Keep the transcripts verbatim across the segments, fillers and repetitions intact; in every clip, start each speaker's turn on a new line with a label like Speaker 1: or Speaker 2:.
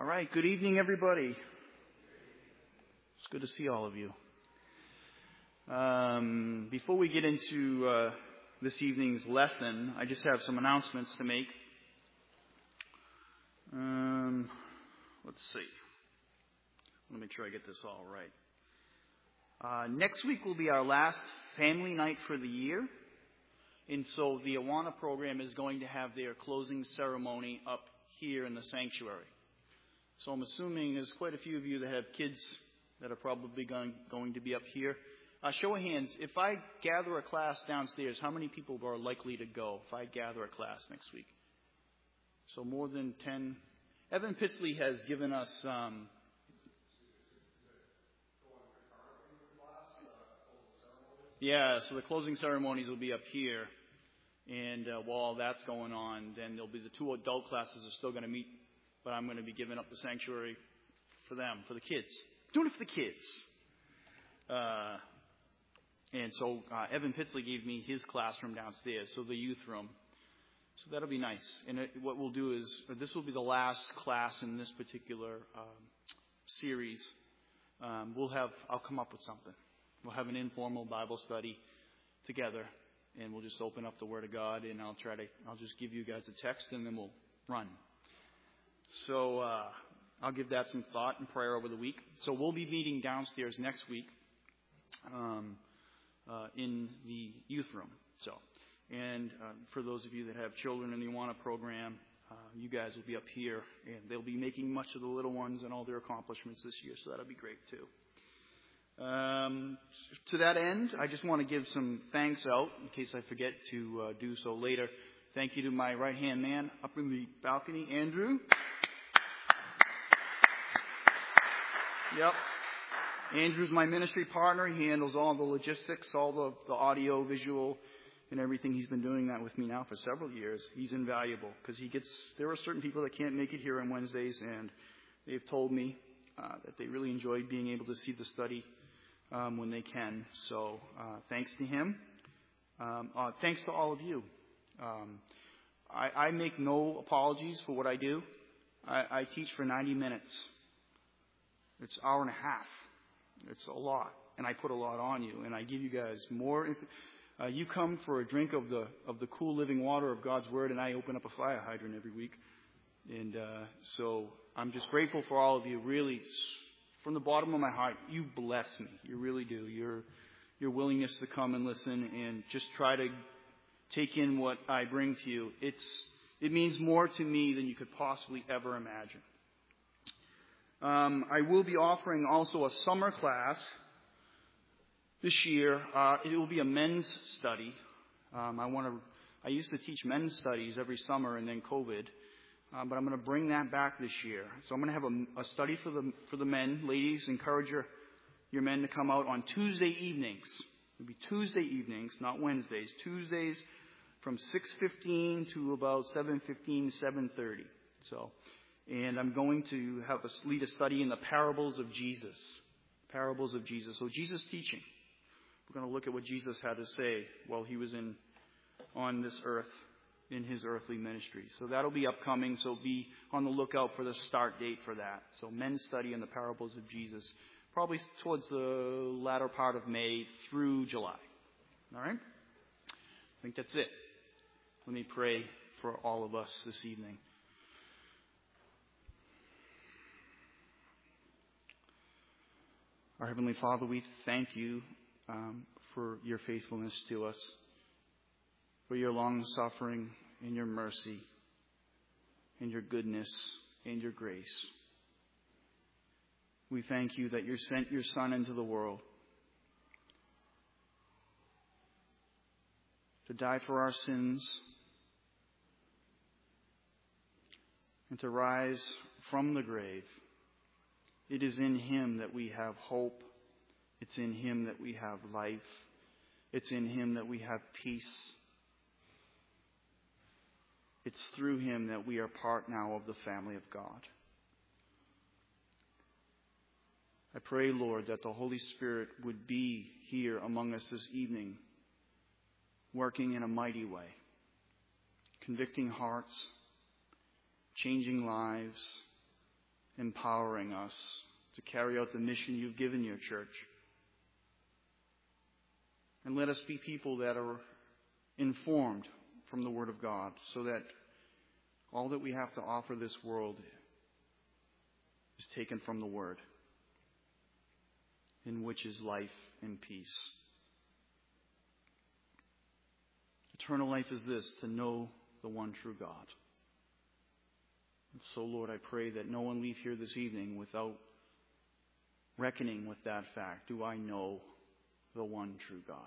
Speaker 1: right, good evening, everybody. It's good to see all of you. Um, before we get into uh, this evening's lesson, I just have some announcements to make. Um, let's see. I want to make sure I get this all right. Uh, next week will be our last family night for the year. And so the Awana program is going to have their closing ceremony up here in the sanctuary. So I'm assuming there's quite a few of you that have kids that are probably going, going to be up here. Uh, show of hands, if I gather a class downstairs, how many people are likely to go if I gather a class next week? So more than ten. Evan Pitsley has given us... Um, yeah, so the closing ceremonies will be up here. And uh, while that's going on, then there'll be the two adult classes are still going to meet. But I'm going to be giving up the sanctuary for them, for the kids. Doing it for the kids. Uh, and so uh, Evan Pitsley gave me his classroom downstairs, so the youth room. So that'll be nice. And it, what we'll do is, this will be the last class in this particular um, series. Um, we'll have, I'll come up with something. We'll have an informal Bible study together, and we'll just open up the Word of God, and I'll try to, I'll just give you guys a text, and then we'll run. So uh, I'll give that some thought and prayer over the week. So we'll be meeting downstairs next week um, uh, in the youth room. So, and uh, for those of you that have children in the Awana program, uh, you guys will be up here, and they'll be making much of the little ones and all their accomplishments this year. So that'll be great too. Um, to that end, I just want to give some thanks out in case I forget to uh, do so later. Thank you to my right-hand man up in the balcony, Andrew. Yep. Andrew's my ministry partner. He handles all the logistics, all the, the audio, visual, and everything. He's been doing that with me now for several years. He's invaluable because he gets, there are certain people that can't make it here on Wednesdays, and they've told me uh, that they really enjoy being able to see the study um, when they can. So uh, thanks to him. Um, uh, thanks to all of you. Um, I, I make no apologies for what I do. I, I teach for ninety minutes. It's an hour and a half. It's a lot. And I put a lot on you. And I give you guys more. Uh, you come for a drink of the of the cool living water of God's Word, and I open up a fire hydrant every week. And uh, so I'm just grateful for all of you. Really, from the bottom of my heart, you bless me. You really do. Your your willingness to come and listen and just try to take in what I bring to you. It's it means more to me than you could possibly ever imagine. Um, I will be offering also a summer class this year. Uh, it will be a men's study. Um, I want to. I used to teach men's studies every summer, and then COVID. Uh, but I'm going to bring that back this year. So I'm going to have a, a study for the for the men. Ladies, encourage your your men to come out on Tuesday evenings. It'll be Tuesday evenings, not Wednesdays. Tuesdays from six fifteen to about seven fifteen, seven thirty. So. And I'm going to have us lead a study in the parables of Jesus. Parables of Jesus. So Jesus teaching. We're going to look at what Jesus had to say while he was in on this earth in his earthly ministry. So that'll be upcoming. So be on the lookout for the start date for that. So men's study in the parables of Jesus. Probably towards the latter part of May through July. All right? I think that's it. Let me pray for all of us this evening. Our Heavenly Father, we thank you um, for your faithfulness to us, for your long suffering and your mercy and your goodness and your grace. We thank you that you sent your Son into the world to die for our sins and to rise from the grave. It is in him that we have hope. It's in him that we have life. It's in him that we have peace. It's through him that we are part now of the family of God. I pray, Lord, that the Holy Spirit would be here among us this evening, working in a mighty way, convicting hearts, changing lives, empowering us to carry out the mission you've given your church. And let us be people that are informed from the Word of God, so that all that we have to offer this world is taken from the Word, in which is life and peace. Eternal life is this, to know the one true God. And so, Lord, I pray that no one leave here this evening without reckoning with that fact. Do I know the one true God?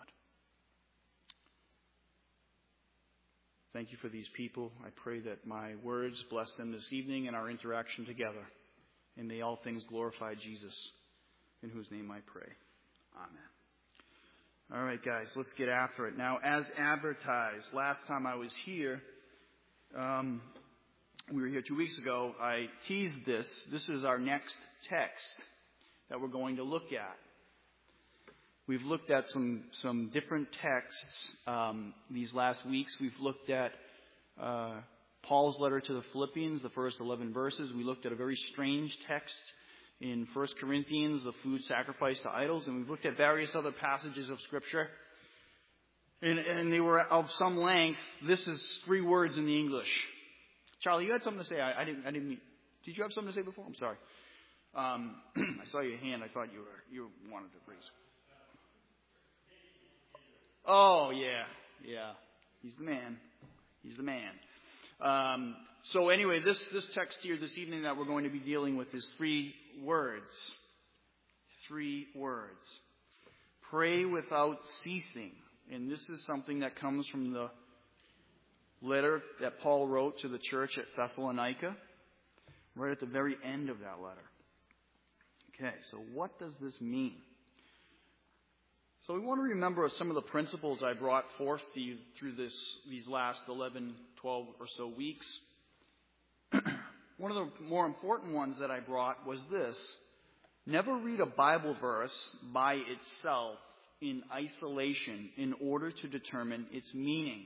Speaker 1: Thank you for these people. I pray that my words bless them this evening in our interaction together. And may all things glorify Jesus, in whose name I pray. Amen. All right, guys, let's get after it. Now, as advertised, last time I was here, um, we were here two weeks ago, I teased this. This is our next text that we're going to look at. We've looked at some, some different texts um, these last weeks. We've looked at uh, Paul's letter to the Philippians, the first eleven verses. We looked at a very strange text in First Corinthians, the food sacrificed to idols. And we've looked at various other passages of Scripture. And, and they were of some length. This is three words in the English. Charlie, you had something to say. I, I didn't. I didn't mean. Did you have something to say before? I'm sorry. Um, I saw your hand. I thought you were you wanted to raise. Oh, yeah, yeah. He's the man. He's the man. Um, so anyway, this, this text here this evening that we're going to be dealing with is three words. Three words. Pray without ceasing. And this is something that comes from the letter that Paul wrote to the church at Thessalonica, right at the very end of that letter. Okay, so what does this mean? So we want to remember some of the principles I brought forth to you through this these last eleven, twelve or so weeks. One of the more important ones that I brought was this. Never read a Bible verse by itself in isolation in order to determine its meaning.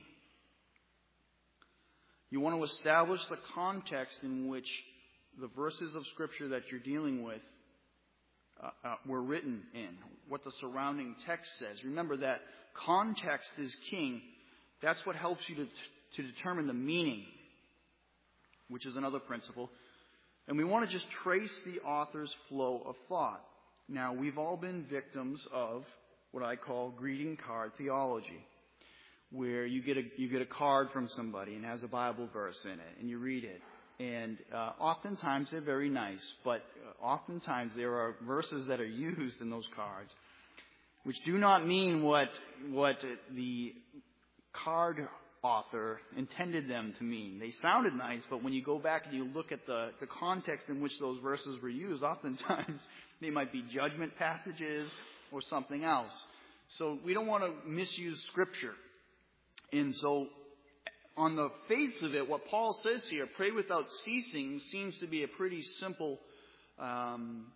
Speaker 1: You want to establish the context in which the verses of Scripture that you're dealing with Uh, uh, were written in, what the surrounding text says. Remember that context is king. That's what helps you to, to determine the meaning, which is another principle. And we want to just trace the author's flow of thought. Now, we've all been victims of what I call greeting card theology, where you get a you get a card from somebody and it has a Bible verse in it, and you read it. And uh, oftentimes they're very nice, but uh, oftentimes there are verses that are used in those cards which do not mean what what the card author intended them to mean. They sounded nice, but when you go back and you look at the, the context in which those verses were used, oftentimes they might be judgment passages or something else. So we don't want to misuse Scripture. And so on the face of it, what Paul says here, pray without ceasing, seems to be a pretty simple um,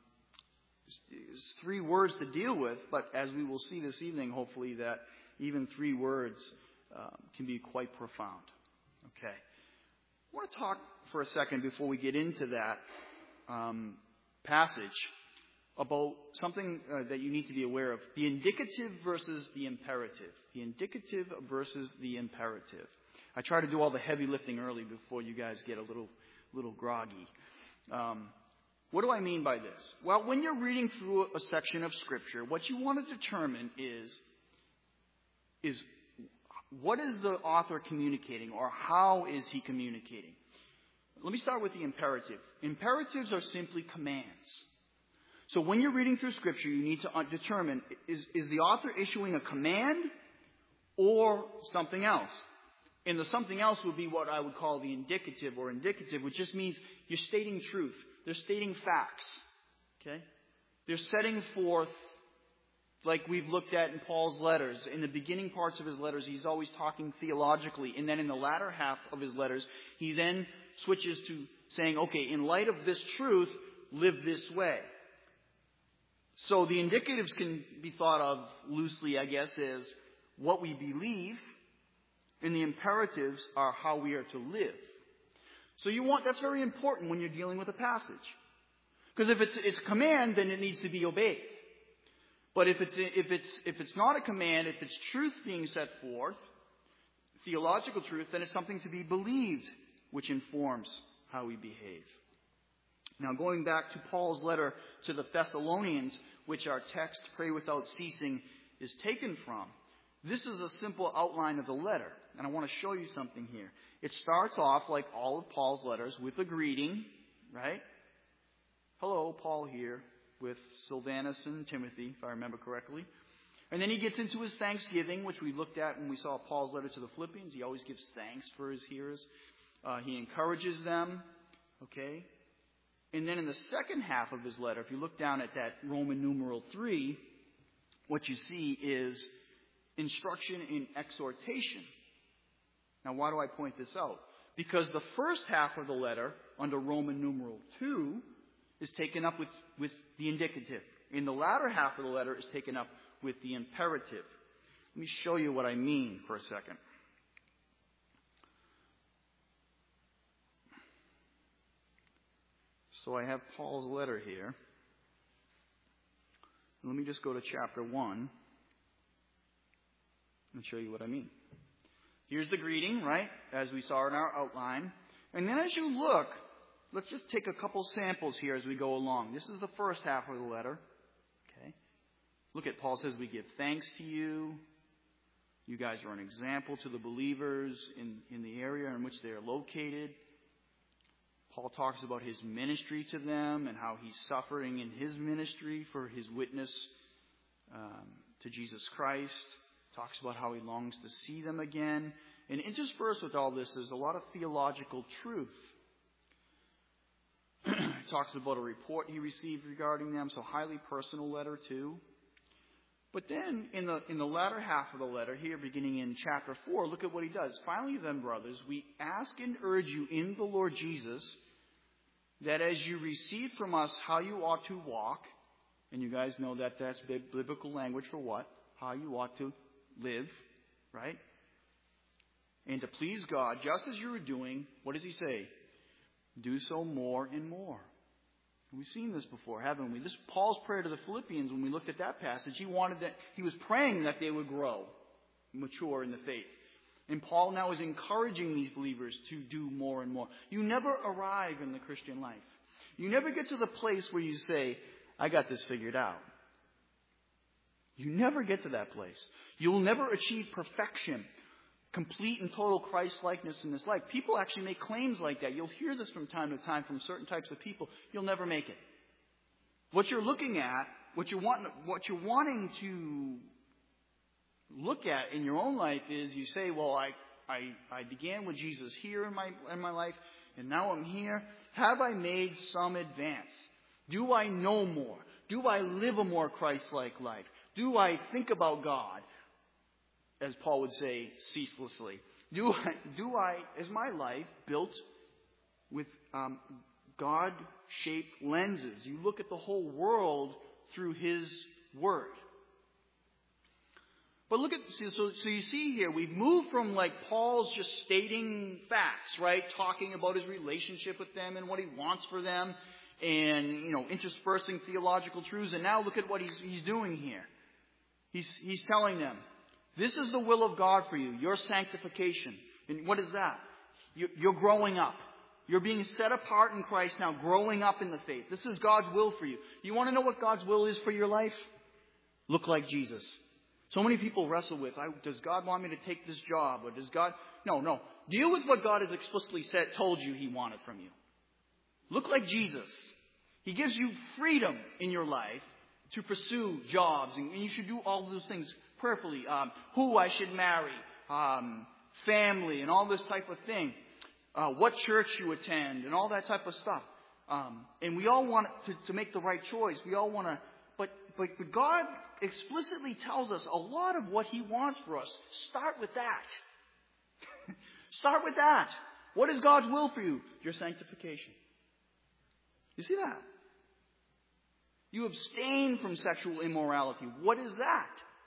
Speaker 1: three words to deal with. But as we will see this evening, hopefully, that even three words um, can be quite profound. Okay. I want to talk for a second before we get into that um, passage about something uh, that you need to be aware of. The indicative versus the imperative. The indicative versus the imperative. I try to do all the heavy lifting early before you guys get a little little groggy. Um, what do I mean by this? Well, when you're reading through a section of Scripture, what you want to determine is, is what is the author communicating, or how is he communicating? Let me start with the imperative. Imperatives are simply commands. So when you're reading through Scripture, you need to determine, is, is the author issuing a command or something else? And the something else would be what I would call the indicative or indicative, which just means you're stating truth. They're stating facts. Okay? They're setting forth, like we've looked at in Paul's letters. In the beginning parts of his letters, he's always talking theologically. And then in the latter half of his letters, he then switches to saying, okay, in light of this truth, live this way. So the indicatives can be thought of loosely, I guess, as what we believe. And the imperatives are how we are to live. So you want, that's very important when you're dealing with a passage. Because if it's, it's a command, then it needs to be obeyed. But if it's, if it's, if it's not a command, if it's truth being set forth, theological truth, then it's something to be believed, which informs how we behave. Now, going back to Paul's letter to the Thessalonians, which our text, pray without ceasing, is taken from, this is a simple outline of the letter. And I want to show you something here. It starts off, like all of Paul's letters, with a greeting, right? Hello, Paul here, with Silvanus and Timothy, if I remember correctly. And then he gets into his thanksgiving, which we looked at when we saw Paul's letter to the Philippians. He always gives thanks for his hearers. Uh, he encourages them, okay? And then in the second half of his letter, if you look down at that Roman numeral three, what you see is instruction in exhortation. Now, why do I point this out? Because the first half of the letter, under Roman numeral two, is taken up with, with the indicative. In the latter half of the letter is taken up with the imperative. Let me show you what I mean for a second. So I have Paul's letter here. Let me just go to chapter one and show you what I mean. Here's the greeting, right, as we saw in our outline. And then as you look, let's just take a couple samples here as we go along. This is the first half of the letter. Okay. Look at Paul says, we give thanks to you. You guys are an example to the believers in, in the area in which they are located. Paul talks about his ministry to them and how he's suffering in his ministry for his witness um, to Jesus Christ. Talks about how he longs to see them again. And interspersed with all this is a lot of theological truth. He talks about a report he received regarding them, so highly personal letter too. But then in the in the latter half of the letter, here beginning in chapter four, look at what he does. Finally then, brothers, we ask and urge you in the Lord Jesus that as you receive from us how you ought to walk, and you guys know that that's biblical language for what? How you ought to live, right? And to please God, just as you were doing, what does he say? Do so more and more. We've seen this before, haven't we? This Paul's prayer to the Philippians, when we looked at that passage, he wanted that, he was praying that they would grow, mature in the faith. And Paul now is encouraging these believers to do more and more. You never arrive in the Christian life. You never get to the place where you say, I got this figured out. You never get to that place. You'll never achieve perfection, complete and total Christ-likeness in this life. People actually make claims like that. You'll hear this from time to time from certain types of people. You'll never make it. What you're looking at, what you're wanting, what you're wanting to look at in your own life is you say, well, I, I, I began with Jesus here in my, in my life, and now I'm here. Have I made some advance? Do I know more? Do I live a more Christ-like life? Do I think about God, as Paul would say, ceaselessly? Do I, do I is my life built with um, God-shaped lenses? You look at the whole world through His Word. But look at, so, so you see here, we've moved from like Paul's just stating facts, right? Talking about his relationship with them and what he wants for them and, you know, interspersing theological truths. And now look at what he's, he's doing here. He's, he's telling them, this is the will of God for you, your sanctification. And what is that? You're, you're growing up. You're being set apart in Christ now, growing up in the faith. This is God's will for you. You want to know what God's will is for your life? Look like Jesus. So many people wrestle with, I, does God want me to take this job? Or does God... No, no. Deal with what God has explicitly said, told you He wanted from you. Look like Jesus. He gives you freedom in your life to pursue jobs. And you should do all of those things prayerfully. Um, who I should marry. Um, family and all this type of thing. Uh, what church you attend and all that type of stuff. Um, and we all want to, to make the right choice. We all want to... But, but, but God explicitly tells us a lot of what He wants for us. Start with that. Start with that. What is God's will for you? Your sanctification. You see that? You abstain from sexual immorality. What is that?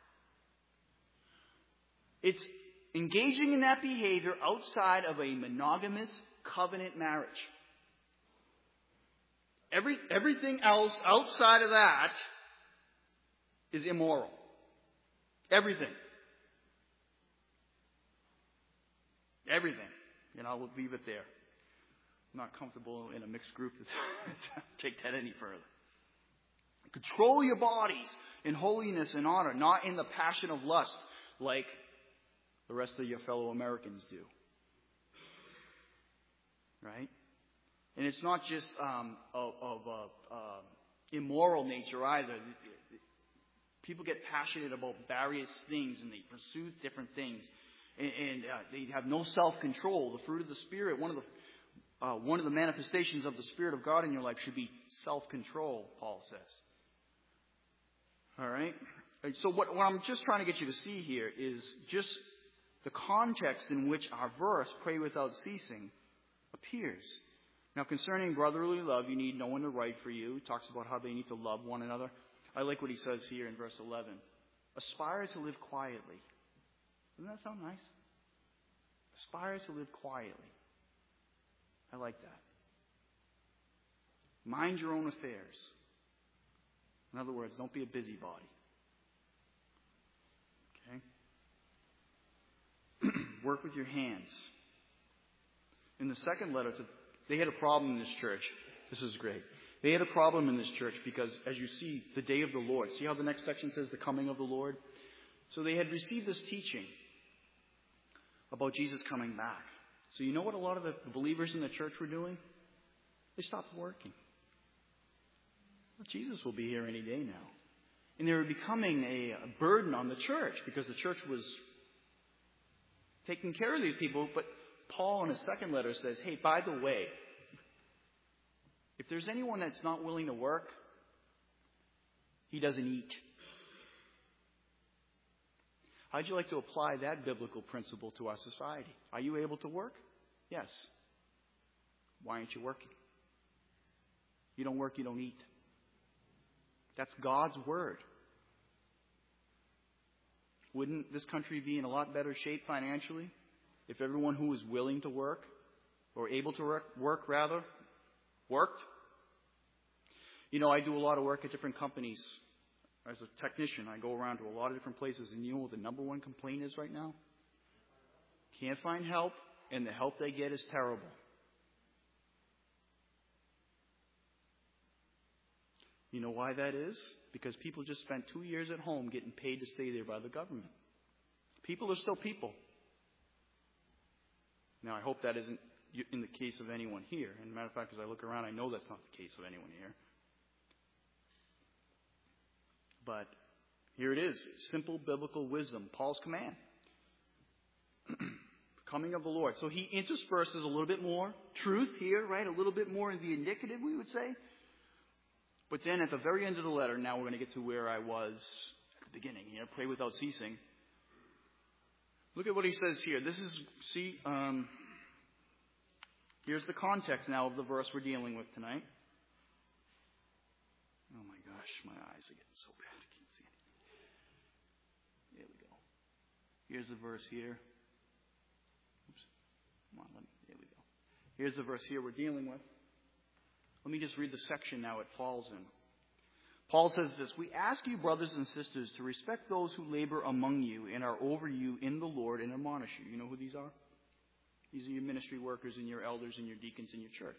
Speaker 1: It's engaging in that behavior outside of a monogamous covenant marriage. Every, everything else outside of that is immoral. Everything. Everything. You know, I'll leave it there. I'm not comfortable in a mixed group to take that any further. Control your bodies in holiness and honor, not in the passion of lust like the rest of your fellow Americans do. Right? And it's not just um, of, of uh, uh, immoral nature either. People get passionate about various things and they pursue different things. And, and uh, they have no self-control. The fruit of the Spirit, one of the, uh, one of the manifestations of the Spirit of God in your life should be self-control, Paul says. All right? So what, what I'm just trying to get you to see here is just the context in which our verse, pray without ceasing, appears. Now, concerning brotherly love, you need no one to write for you. He talks about how they need to love one another. I like what he says here in verse eleven. Aspire to live quietly. Doesn't that sound nice? Aspire to live quietly. I like that. Mind your own affairs. In other words, don't be a busybody. Okay? Work with your hands. In the second letter, to, they had a problem in this church. This is great. They had a problem in this church because, as you see, the day of the Lord. See how the next section says the coming of the Lord? So they had received this teaching about Jesus coming back. So you know what a lot of the believers in the church were doing? They stopped working. Well, Jesus will be here any day now. And they were becoming a, a burden on the church because the church was taking care of these people. But Paul in his second letter says, hey, by the way, if there's anyone that's not willing to work, he doesn't eat. How'd you like to apply that biblical principle to our society? Are you able to work? Yes. Why aren't you working? You don't work, you don't eat. That's God's word. Wouldn't this country be in a lot better shape financially if everyone who was willing to work, or able to work, work rather, worked? You know, I do a lot of work at different companies. As a technician, I go around to a lot of different places, and you know what the number one complaint is right now? Can't find help, and the help they get is terrible. You know why that is? Because people just spent two years at home getting paid to stay there by the government. People are still people. Now, I hope that isn't in the case of anyone here. And as a matter of fact, as I look around, I know that's not the case of anyone here. But here it is. Simple biblical wisdom. Paul's command. Coming of the Lord. So he intersperses a little bit more truth here, right? A little bit more in the indicative, we would say. But then at the very end of the letter, now we're going to get to where I was at the beginning here. Pray without ceasing. Look at what he says here. This is, see, um, here's the context now of the verse we're dealing with tonight. Oh my gosh, my eyes are getting so bad. I can't see anything. There we go. Here's the verse here. Oops. Come on, let me, there we go. Here's the verse here we're dealing with. Let me just read the section now it falls in. Paul says this, we ask you, brothers and sisters, to respect those who labor among you and are over you in the Lord and admonish you. You know who these are? These are your ministry workers and your elders and your deacons in your church.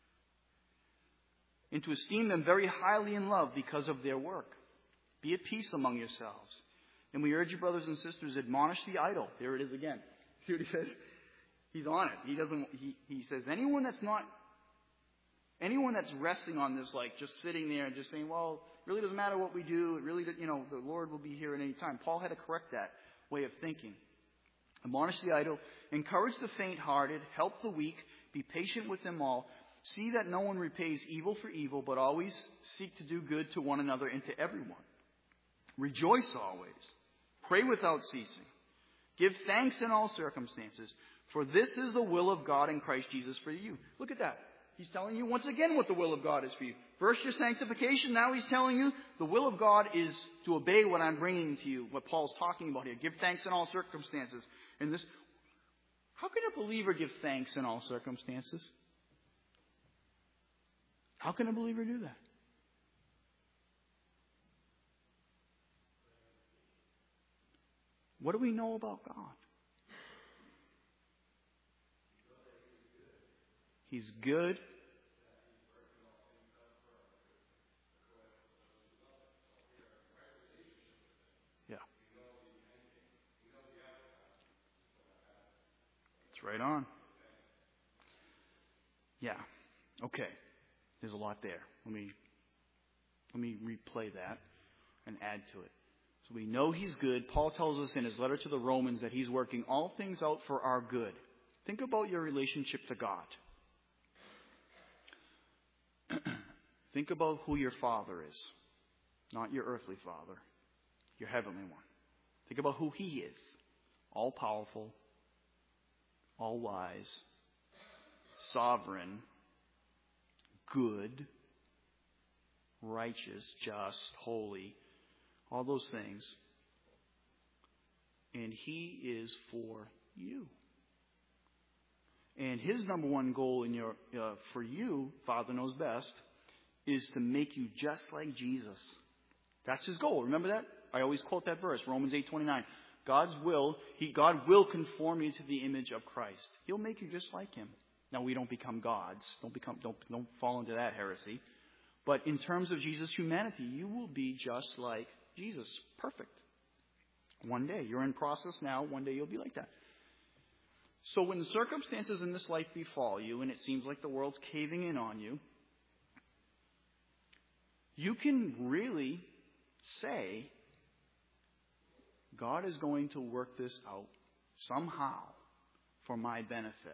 Speaker 1: And to esteem them very highly in love because of their work. Be at peace among yourselves. And we urge you, brothers and sisters, admonish the idle. There it is again. See what he says? He's on it. He doesn't. He, he says anyone that's not, anyone that's resting on this, like just sitting there and just saying, well, it really doesn't matter what we do. It really, you know, the Lord will be here at any time. Paul had to correct that way of thinking. Admonish the idle, encourage the faint-hearted, help the weak, be patient with them all. See that no one repays evil for evil, but always seek to do good to one another and to everyone. Rejoice always. Pray without ceasing. Give thanks in all circumstances, for this is the will of God in Christ Jesus for you. Look at that. He's telling you once again what the will of God is for you. First, your sanctification. Now he's telling you the will of God is to obey what I'm bringing to you, what Paul's talking about here. Give thanks in all circumstances. And this, how can a believer give thanks in all circumstances? How can a believer do that? What do we know about God? He's good. Yeah. It's right on. Yeah. Okay. There's a lot there. Let me let me replay that and add to it. So we know He's good. Paul tells us in his letter to the Romans that He's working all things out for our good. Think about your relationship to God. Think about who your Father is. Not your earthly father, your heavenly one. Think about who He is. All powerful, all wise, sovereign, good, righteous, just, holy, all those things. And He is for you. And His number one goal in your uh, for you, Father knows best, is to make you just like Jesus. That's His goal. Remember that? I always quote that verse, Romans eight twenty-nine. God's will, he, God will conform you to the image of Christ. He'll make you just like Him. Now, we don't become gods. Don't become, don't, don't fall into that heresy. But in terms of Jesus' humanity, you will be just like Jesus. Perfect. One day. You're in process now. One day you'll be like that. So when the circumstances in this life befall you, and it seems like the world's caving in on you, you can really say, God is going to work this out somehow for my benefit.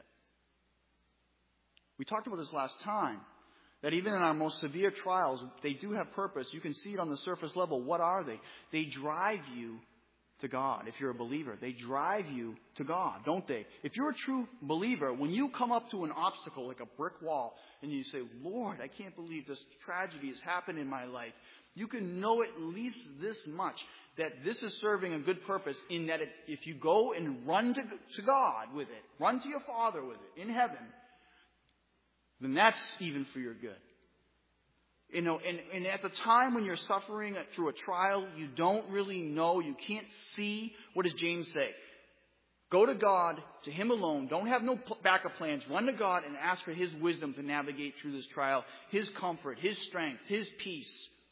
Speaker 1: We talked about this last time, that even in our most severe trials, they do have purpose. You can see it on the surface level. What are they? They drive you to God. If you're a believer, they drive you to God, don't they? If you're a true believer, when you come up to an obstacle like a brick wall and you say, Lord, I can't believe this tragedy has happened in my life, you can know at least this much, that this is serving a good purpose in that it, if you go and run to, to God with it, run to your Father with it in heaven, then that's even for your good. You know, and, and at the time when you're suffering through a trial, you don't really know, you can't see. What does James say? Go to God, to Him alone. Don't have no backup plans. Run to God and ask for His wisdom to navigate through this trial, His comfort, His strength, His peace.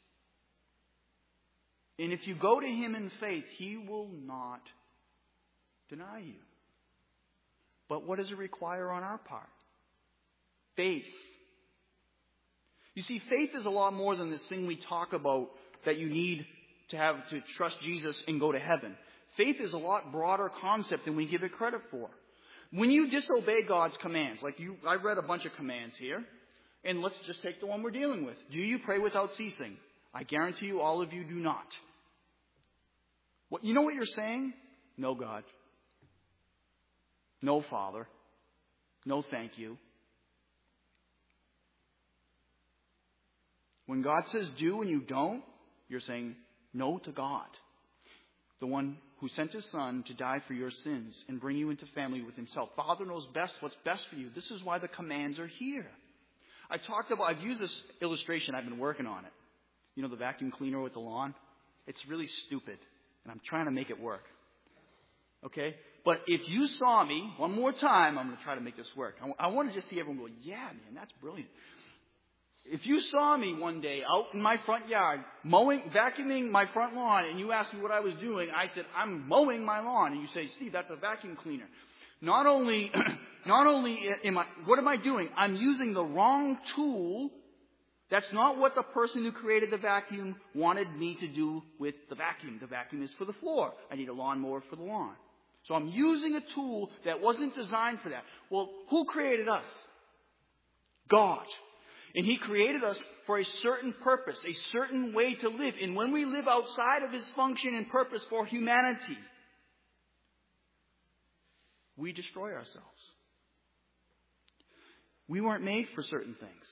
Speaker 1: And if you go to Him in faith, He will not deny you. But what does it require on our part? Faith. You see, faith is a lot more than this thing we talk about that you need to have to trust Jesus and go to heaven. Faith is a lot broader concept than we give it credit for. When you disobey God's commands, like you, I read a bunch of commands here, and let's just take the one we're dealing with. Do you pray without ceasing? I guarantee you all of you do not. What, you know what you're saying? No, God. No, Father. No, thank you. When God says do and you don't, you're saying no to God. The one who sent His Son to die for your sins and bring you into family with Himself. Father knows best what's best for you. This is why the commands are here. I talked about, I've used this illustration. I've been working on it. You know, the vacuum cleaner with the lawn? It's really stupid, and I'm trying to make it work. Okay? But if you saw me, one more time, I'm going to try to make this work. I, I want to just see everyone go, yeah, man, that's brilliant. If you saw me one day out in my front yard, mowing, vacuuming my front lawn, and you asked me what I was doing, I said, I'm mowing my lawn. And you say, Steve, that's a vacuum cleaner. Not only, not only am I, what am I doing? I'm using the wrong tool. That's not what the person who created the vacuum wanted me to do with the vacuum. The vacuum is for the floor. I need a lawnmower for the lawn. So I'm using a tool that wasn't designed for that. Well, who created us? God. And He created us for a certain purpose, a certain way to live. And when we live outside of His function and purpose for humanity, we destroy ourselves. We weren't made for certain things.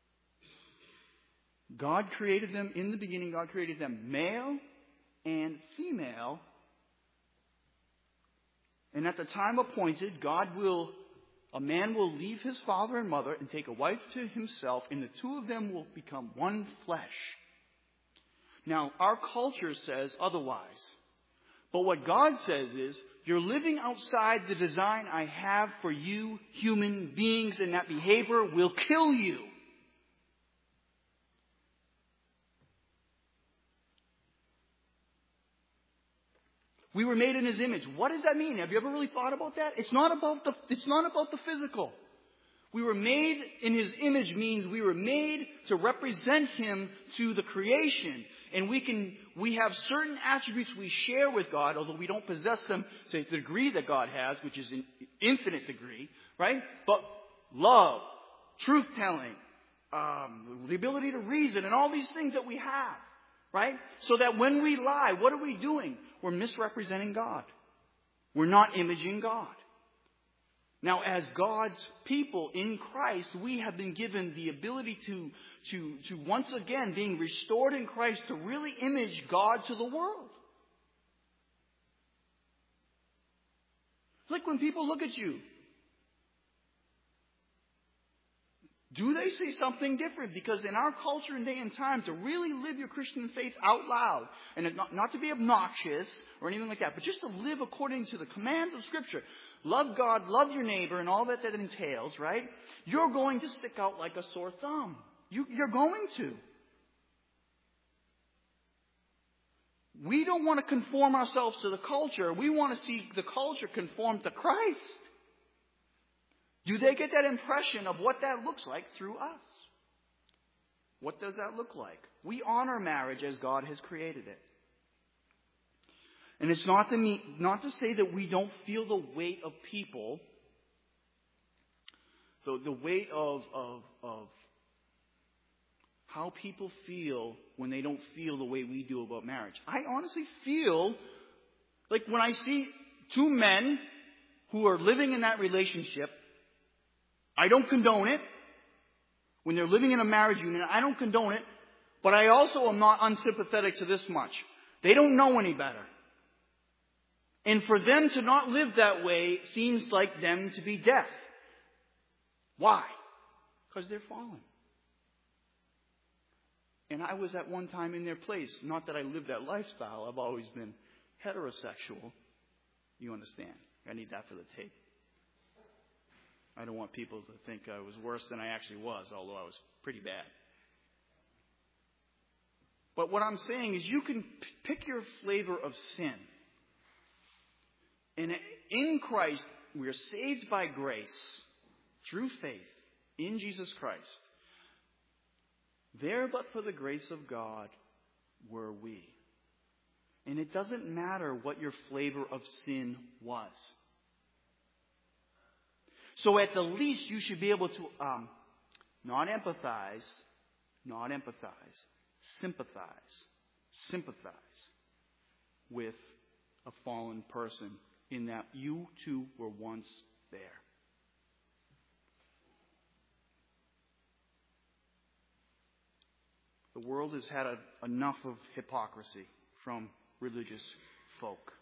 Speaker 1: God created them in the beginning. God created them male and female. And at the time appointed, God will A man will leave his father and mother and take a wife to himself, and the two of them will become one flesh. Now, our culture says otherwise. But what God says is, you're living outside the design I have for you human beings, and that behavior will kill you. We were made in His image. What does that mean? Have you ever really thought about that? It's not about the, it's not about the physical. We were made in His image means we were made to represent Him to the creation. And we can, we have certain attributes we share with God, although we don't possess them to the degree that God has, which is an infinite degree, right? But love, truth-telling, um, the ability to reason, and all these things that we have, right? So that when we lie, what are we doing? We're misrepresenting God. We're not imaging God. Now, as God's people in Christ, we have been given the ability to, to, to once again, being restored in Christ, to really image God to the world. It's like when people look at you. Do they see something different? Because in our culture and day and time, to really live your Christian faith out loud, and not, not to be obnoxious or anything like that, but just to live according to the commands of Scripture, love God, love your neighbor, and all that that entails, right? You're going to stick out like a sore thumb. You, you're going to. We don't want to conform ourselves to the culture. We want to see the culture conform to Christ. Do they get that impression of what that looks like through us? What does that look like? We honor marriage as God has created it. And it's not to, me, not to say that we don't feel the weight of people, the, the weight of, of, of how people feel when they don't feel the way we do about marriage. I honestly feel like when I see two men who are living in that relationship, I don't condone it. When they're living in a marriage union, I don't condone it. But I also am not unsympathetic to this much. They don't know any better. And for them to not live that way seems like them to be deaf. Why? Because they're fallen. And I was at one time in their place. Not that I lived that lifestyle. I've always been heterosexual. You understand. I need that for the tape. I don't want people to think I was worse than I actually was, although I was pretty bad. But what I'm saying is you can p- pick your flavor of sin. And in Christ, we are saved by grace through faith in Jesus Christ. There but for the grace of God were we. And it doesn't matter what your flavor of sin was. So at the least, you should be able to um, not empathize, not empathize, sympathize, sympathize with a fallen person in that you too were once there. The world has had a, enough of hypocrisy from religious folk.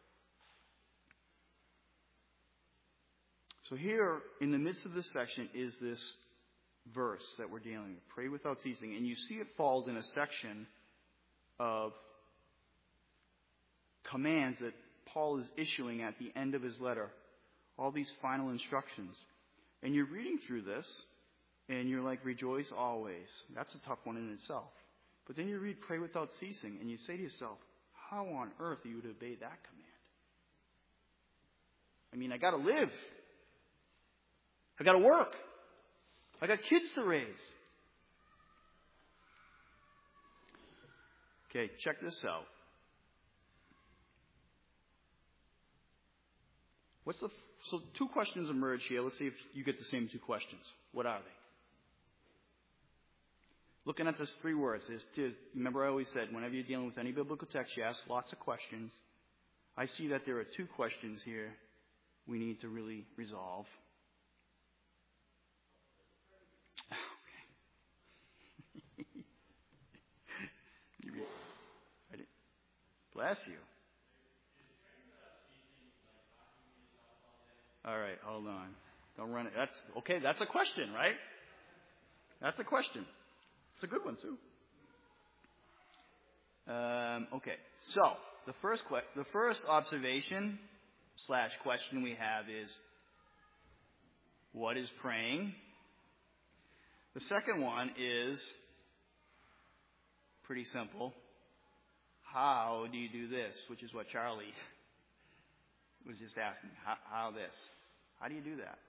Speaker 1: So here, in the midst of this section, is this verse that we're dealing with. Pray without ceasing. And you see it falls in a section of commands that Paul is issuing at the end of his letter. All these final instructions. And you're reading through this, and you're like, rejoice always. That's a tough one in itself. But then you read pray without ceasing, and you say to yourself, how on earth are you to obey that command? I mean, I got to live. I got to work. I got kids to raise. Okay, check this out. What's the so two questions emerge here. Let's see if you get the same two questions. What are they? Looking at those three words, there's, there's, remember I always said, whenever you're dealing with any biblical text, you ask lots of questions. I see that there are two questions here we need to really resolve. Bless you. All right, hold on. Don't run it. That's okay. That's a question, right? That's a question. It's a good one too. Um, okay. So the first que- the first observation slash question we have is, what is praying? The second one is pretty simple. How do you do this? Which is what Charlie was just asking. How, how this? How do you do that?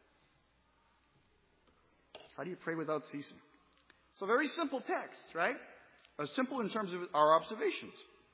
Speaker 1: How do you pray without ceasing? It's a very simple text, right? Uh, simple in terms of our observations.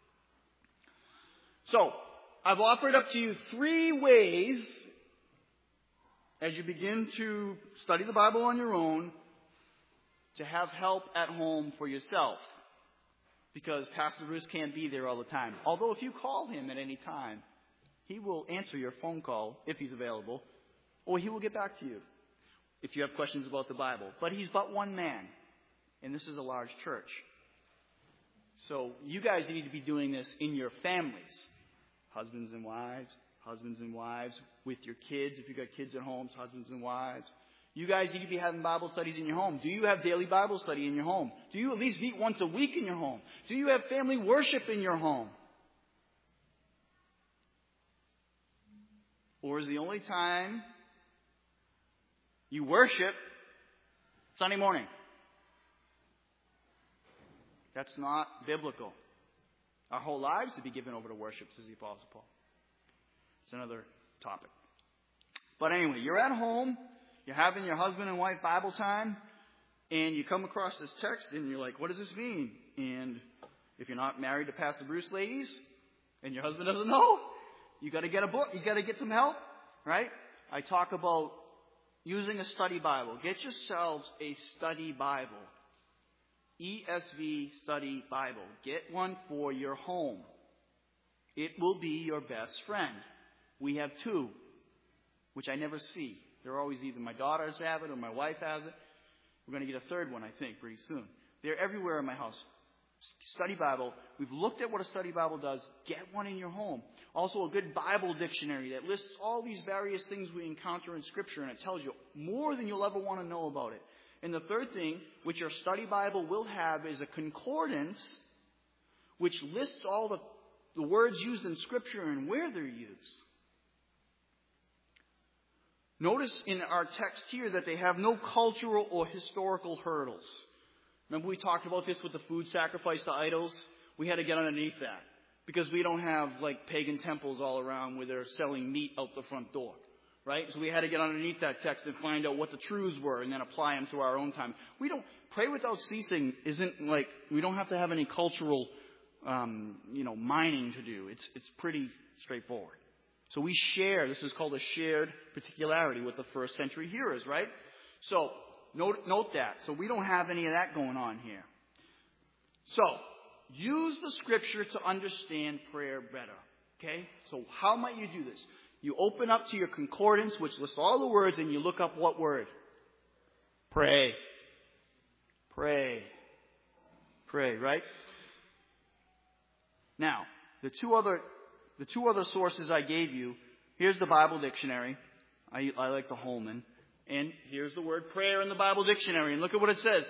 Speaker 1: So, I've offered up to you three ways as you begin to study the Bible on your own to have help at home for yourself. Because Pastor Bruce can't be there all the time. Although if you call him at any time, he will answer your phone call if he's available, or he will get back to you if you have questions about the Bible. But he's but one man, and this is a large church. So you guys need to be doing this in your families. Husbands and wives, husbands and wives, with your kids. If you've got kids at home, husbands and wives. You guys need to be having Bible studies in your home. Do you have daily Bible study in your home? Do you at least meet once a week in your home? Do you have family worship in your home? Or is the only time you worship Sunday morning? That's not biblical. Our whole lives to be given over to worship, says the Apostle Paul. It's another topic. But anyway, you're at home. You're having your husband and wife Bible time, and you come across this text, and you're like, what does this mean? And if you're not married to Pastor Bruce, ladies, and your husband doesn't know, you got to get a book. You got to get some help, right? I talk about using a study Bible. Get yourselves a study Bible. E S V Study Bible. Get one for your home. It will be your best friend. We have two, which I never see. They're always either my daughters have it or my wife has it. We're going to get a third one, I think, pretty soon. They're everywhere in my house. Study Bible. We've looked at what a study Bible does. Get one in your home. Also, a good Bible dictionary that lists all these various things we encounter in Scripture, and it tells you more than you'll ever want to know about it. And the third thing, which your study Bible will have, is a concordance which lists all the, the words used in Scripture and where they're used. Notice in our text here that they have no cultural or historical hurdles. Remember we talked about this with the food sacrifice to idols? We had to get underneath that. Because we don't have like pagan temples all around where they're selling meat out the front door. Right? So we had to get underneath that text and find out what the truths were and then apply them to our own time. We don't, pray without ceasing isn't like, we don't have to have any cultural, um, you know, mining to do. It's, it's pretty straightforward. So we share, this is called a shared particularity with the first century hearers, right? So, note, note that. So we don't have any of that going on here. So, use the Scripture to understand prayer better, okay? So how might you do this? You open up to your concordance, which lists all the words, and you look up what word? Pray. Pray. Pray, right? Now, the two other... The two other sources I gave you, here's the Bible dictionary. I, I like the Holman. And here's the word prayer in the Bible dictionary. And look at what it says.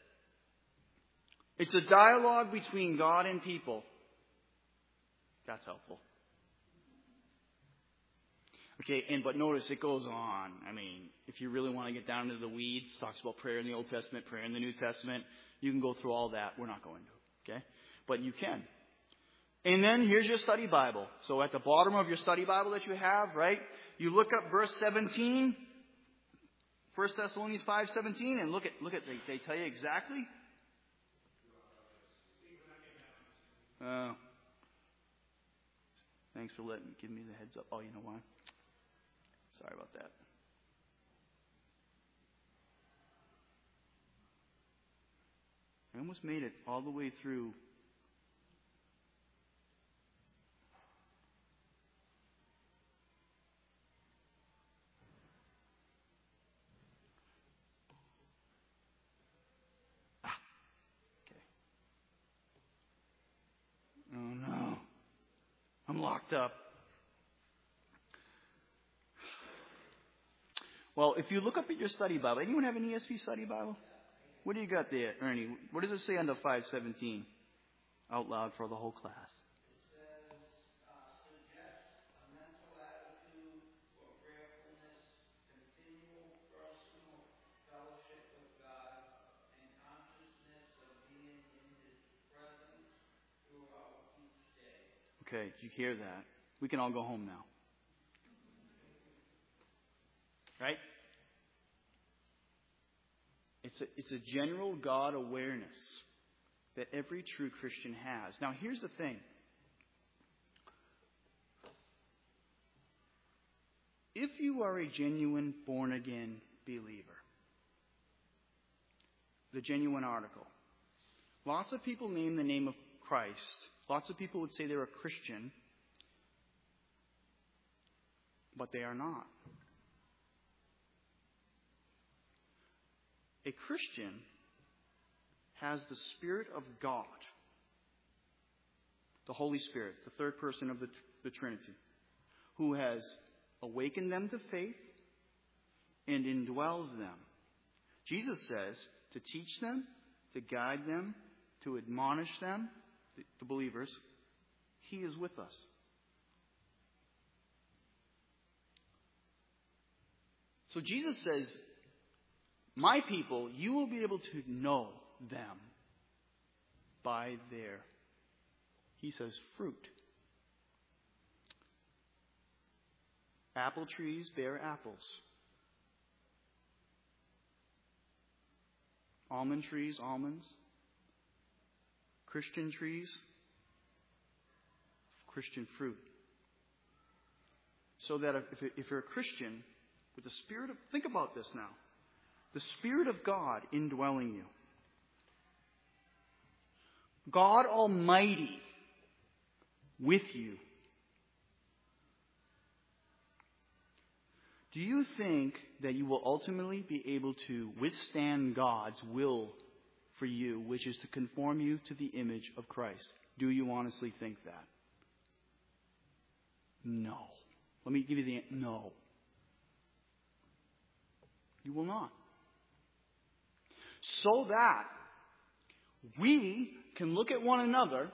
Speaker 1: It's a dialogue between God and people. That's helpful. Okay, and but notice it goes on. I mean, if you really want to get down into the weeds, it talks about prayer in the Old Testament, prayer in the New Testament. You can go through all that. We're not going to. Okay? But you can. And then here's your study Bible. So at the bottom of your study Bible that you have, right, you look up verse seventeen, First Thessalonians five seventeen, and look at, look at, they, they tell you exactly. Oh. Thanks for letting, giving me the heads up. Oh, you know why? Sorry about that. I almost made it all the way through. Oh no, I'm locked up. Well, if you look up at your study Bible, anyone have an E S V study Bible? What do you got there, Ernie? What does it say under five seventeen? Out loud for the whole class. Okay, did you hear that? We can all go home now. Right? It's a, it's a general God awareness that every true Christian has. Now, here's the thing. If you are a genuine born-again believer, the genuine article, lots of people name the name of Christ. Lots of people would say they're a Christian, but they are not. A Christian has the Spirit of God, the Holy Spirit, the third person of the, the Trinity, who has awakened them to faith and indwells them. Jesus says to teach them, to guide them, to admonish them, the believers. He is with us. So Jesus says, my people, you will be able to know them by their, he says, fruit. Apple trees bear apples. Almond trees, almonds. Christian trees, Christian fruit. So that if, if you're a Christian with the Spirit of, think about this now, the Spirit of God indwelling you, God Almighty with you, do you think that you will ultimately be able to withstand God's will for you, which is to conform you to the image of Christ? Do you honestly think that? No. Let me give you the answer. No. You will not. So that we can look at one another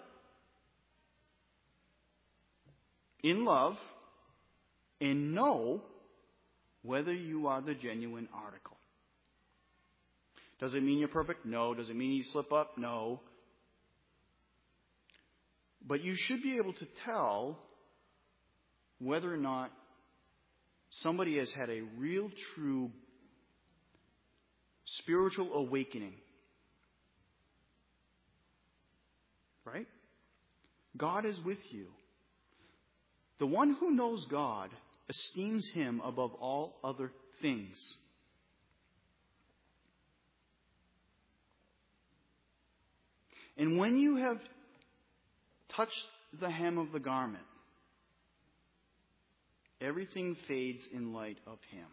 Speaker 1: in love and know whether you are the genuine article. Does it mean you're perfect? No. Does it mean you slip up? No. But you should be able to tell whether or not somebody has had a real, true spiritual awakening. Right? God is with you. The one who knows God esteems Him above all other things. And when you have touched the hem of the garment, everything fades in light of Him.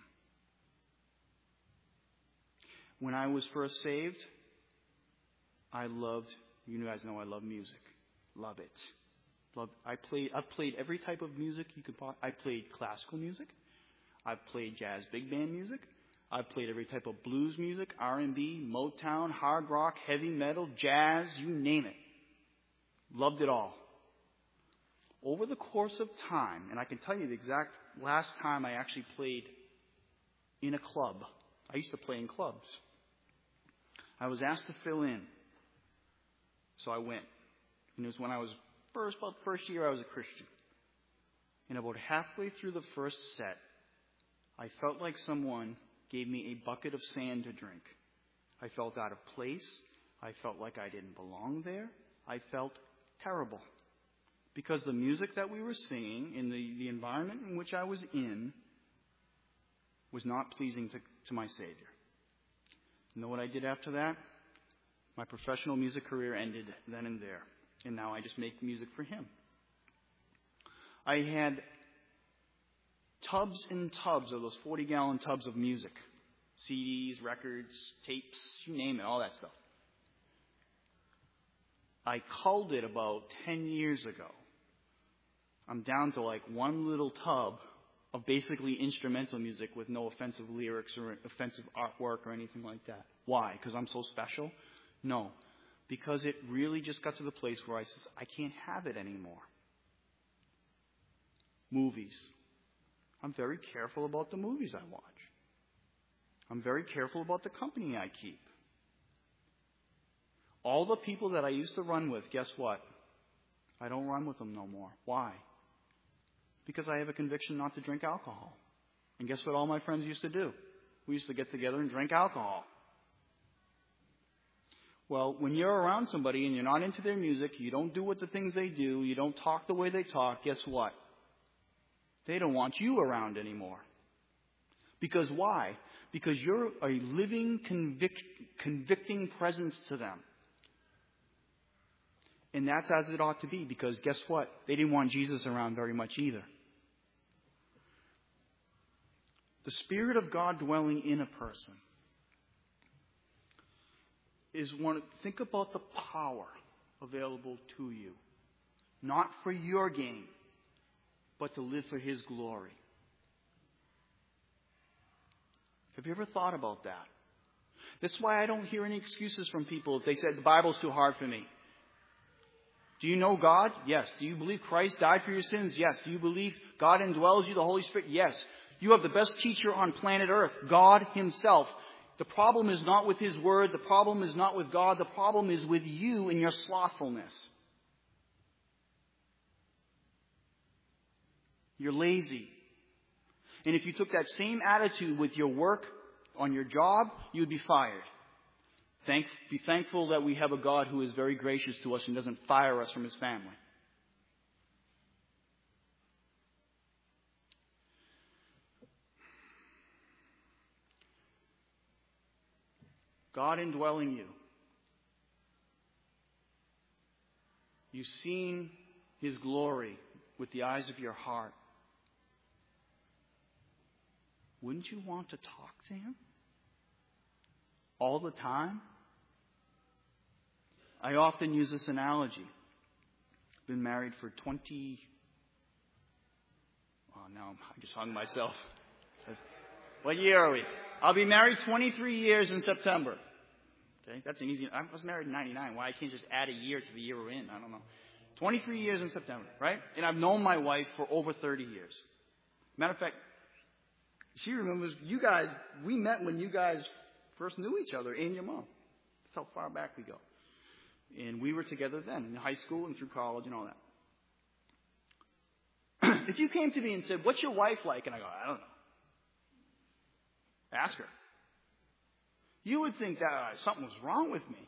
Speaker 1: When I was first saved, I loved, you guys know I love music. Love it. Love, I played, I've played every type of music you could. I played classical music. I've played jazz big band music. I've played every type of blues music, R and B, Motown, hard rock, heavy metal, jazz, you name it. Loved it all. Over the course of time, and I can tell you the exact last time I actually played in a club. I used to play in clubs. I was asked to fill in. So I went. And it was when I was first, about the first year I was a Christian. And about halfway through the first set, I felt like someone gave me a bucket of sand to drink. I felt out of place. I felt like I didn't belong there. I felt terrible. Because the music that we were singing in the, the environment in which I was in was not pleasing to, to my Savior. You know what I did after that? My professional music career ended then and there. And now I just make music for Him. I had tubs and tubs of those forty-gallon tubs of music. C Ds, records, tapes, you name it, all that stuff. I culled it about ten years ago. I'm down to like one little tub of basically instrumental music with no offensive lyrics or offensive artwork or anything like that. Why? Because I'm so special? No. Because it really just got to the place where I said, I can't have it anymore. Movies. I'm very careful about the movies I watch. I'm very careful about the company I keep. All the people that I used to run with, guess what? I don't run with them no more. Why? Because I have a conviction not to drink alcohol. And guess what all my friends used to do? We used to get together and drink alcohol. Well, when you're around somebody and you're not into their music, you don't do what the things they do, you don't talk the way they talk, guess what? They don't want you around anymore. Because why? Because you're a living, convict, convicting presence to them. And that's as it ought to be, because guess what? They didn't want Jesus around very much either. The Spirit of God dwelling in a person is one. Think about the power available to you. Not for your gain, but to live for His glory. Have you ever thought about that? That's why I don't hear any excuses from people if they said the Bible's too hard for me. Do you know God? Yes. Do you believe Christ died for your sins? Yes. Do you believe God indwells you, the Holy Spirit? Yes. You have the best teacher on planet Earth, God Himself. The problem is not with His Word. The problem is not with God. The problem is with you and your slothfulness. You're lazy. And if you took that same attitude with your work on your job, you'd be fired. Thank, be thankful that we have a God who is very gracious to us and doesn't fire us from His family. God indwelling you. You've seen His glory with the eyes of your heart. Wouldn't you want to talk to Him all the time? I often use this analogy. I've been married for twenty... Oh, now I just hung myself. What year are we? I'll be married twenty-three years in September. Okay, that's an easy... I was married in ninety-nine. Why I can't just add a year to the year we're in? I don't know. twenty-three years in September, right? And I've known my wife for over thirty years. Matter of fact, she remembers you guys... We met when you guys first knew each other and your mom. That's how far back we go. And we were together then, in high school and through college and all that. If you came to me and said, what's your wife like? And I go, I don't know. Ask her. You would think that uh, something was wrong with me.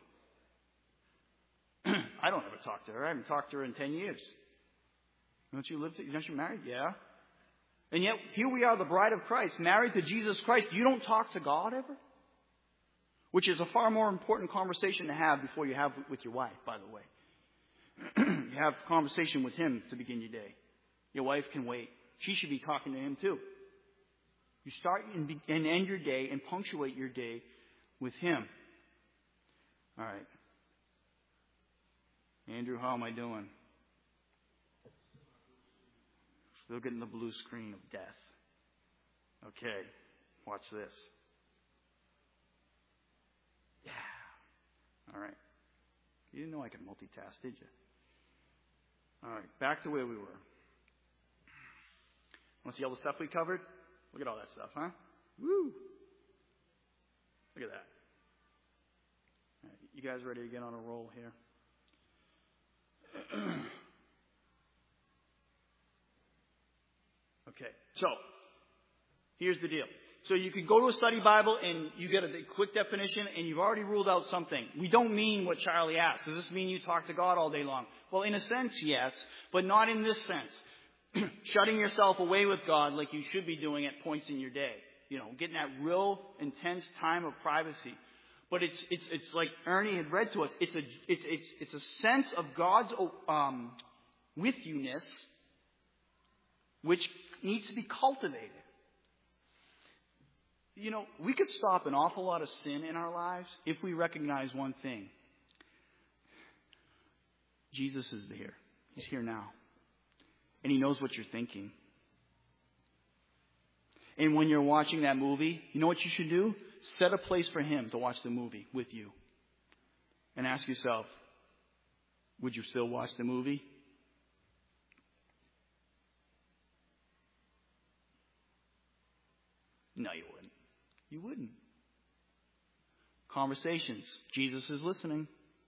Speaker 1: I don't ever talk to her. I haven't talked to her in ten years. Don't you live to, don't you married? Yeah. And yet, here we are, the bride of Christ, married to Jesus Christ. You don't talk to God ever? Which is a far more important conversation to have before you have with your wife, by the way. You have a conversation with Him to begin your day. Your wife can wait. She should be talking to Him too. You start and end your day and punctuate your day with Him. All right. Andrew, how am I doing? Still getting the blue screen of death. Okay. Watch this. Yeah. All right. You didn't know I could multitask, did you? All right. Back to where we were. Want to see all the stuff we covered? Look at all that stuff, huh? Woo! Look at that. All right. You guys ready to get on a roll here? Okay. So, here's the deal. So you can go to a study Bible and you get a quick definition and you've already ruled out something. We don't mean what Charlie asked. Does this mean you talk to God all day long? Well, in a sense, yes, but not in this sense. Shutting yourself away with God like you should be doing at points in your day. You know, getting that real intense time of privacy. But it's it's it's like Ernie had read to us. It's a it's it's it's a sense of God's um, with you-ness which needs to be cultivated. You know, we could stop an awful lot of sin in our lives if we recognize one thing. Jesus is here. He's here now. And He knows what you're thinking. And when you're watching that movie, you know what you should do? Set a place for him to watch the movie with you. And ask yourself, would you still watch the movie? No, you wouldn't. You wouldn't. Conversations. Jesus is listening.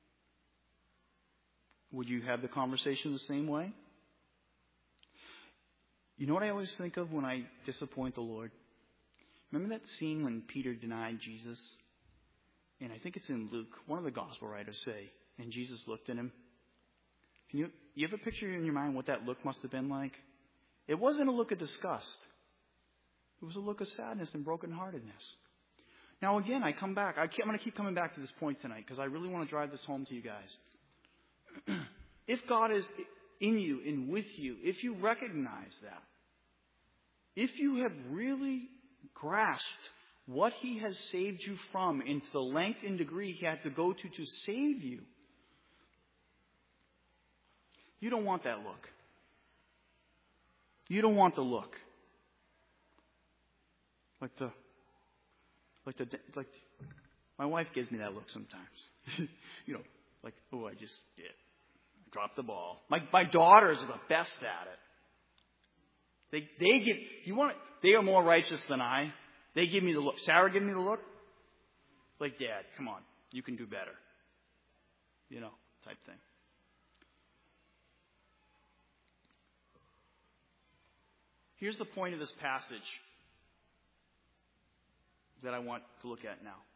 Speaker 1: Would you have the conversation the same way? You know what I always think of when I disappoint the Lord? Remember that scene when Peter denied Jesus? And I think it's in Luke. One of the gospel writers say, and Jesus looked at him. Can you, you have a picture in your mind what that look must have been like? It wasn't a look of disgust. It was a look of sadness and brokenheartedness. Now again, I come back. I keep, I'm going to keep coming back to this point tonight because I really want to drive this home to you guys. If God is in you and with you, if you recognize that, if you have really grasped what He has saved you from and to the length and degree He had to go to to save you, you don't want that look. You don't want the look. Like the, like the, like, my wife gives me that look sometimes. You know, like, oh, I just did. I dropped the ball. My, my daughters are the best at it. They, they give, you want, they are more righteous than I. They give me the look. Sarah give me the look. Like, Dad, come on, you can do better. You know, type thing. Here's the point of this passage that I want to look at now.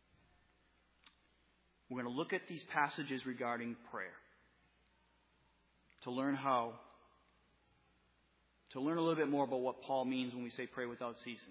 Speaker 1: We're going to look at these passages regarding prayer to learn how, to learn a little bit more about what Paul means when we say pray without ceasing.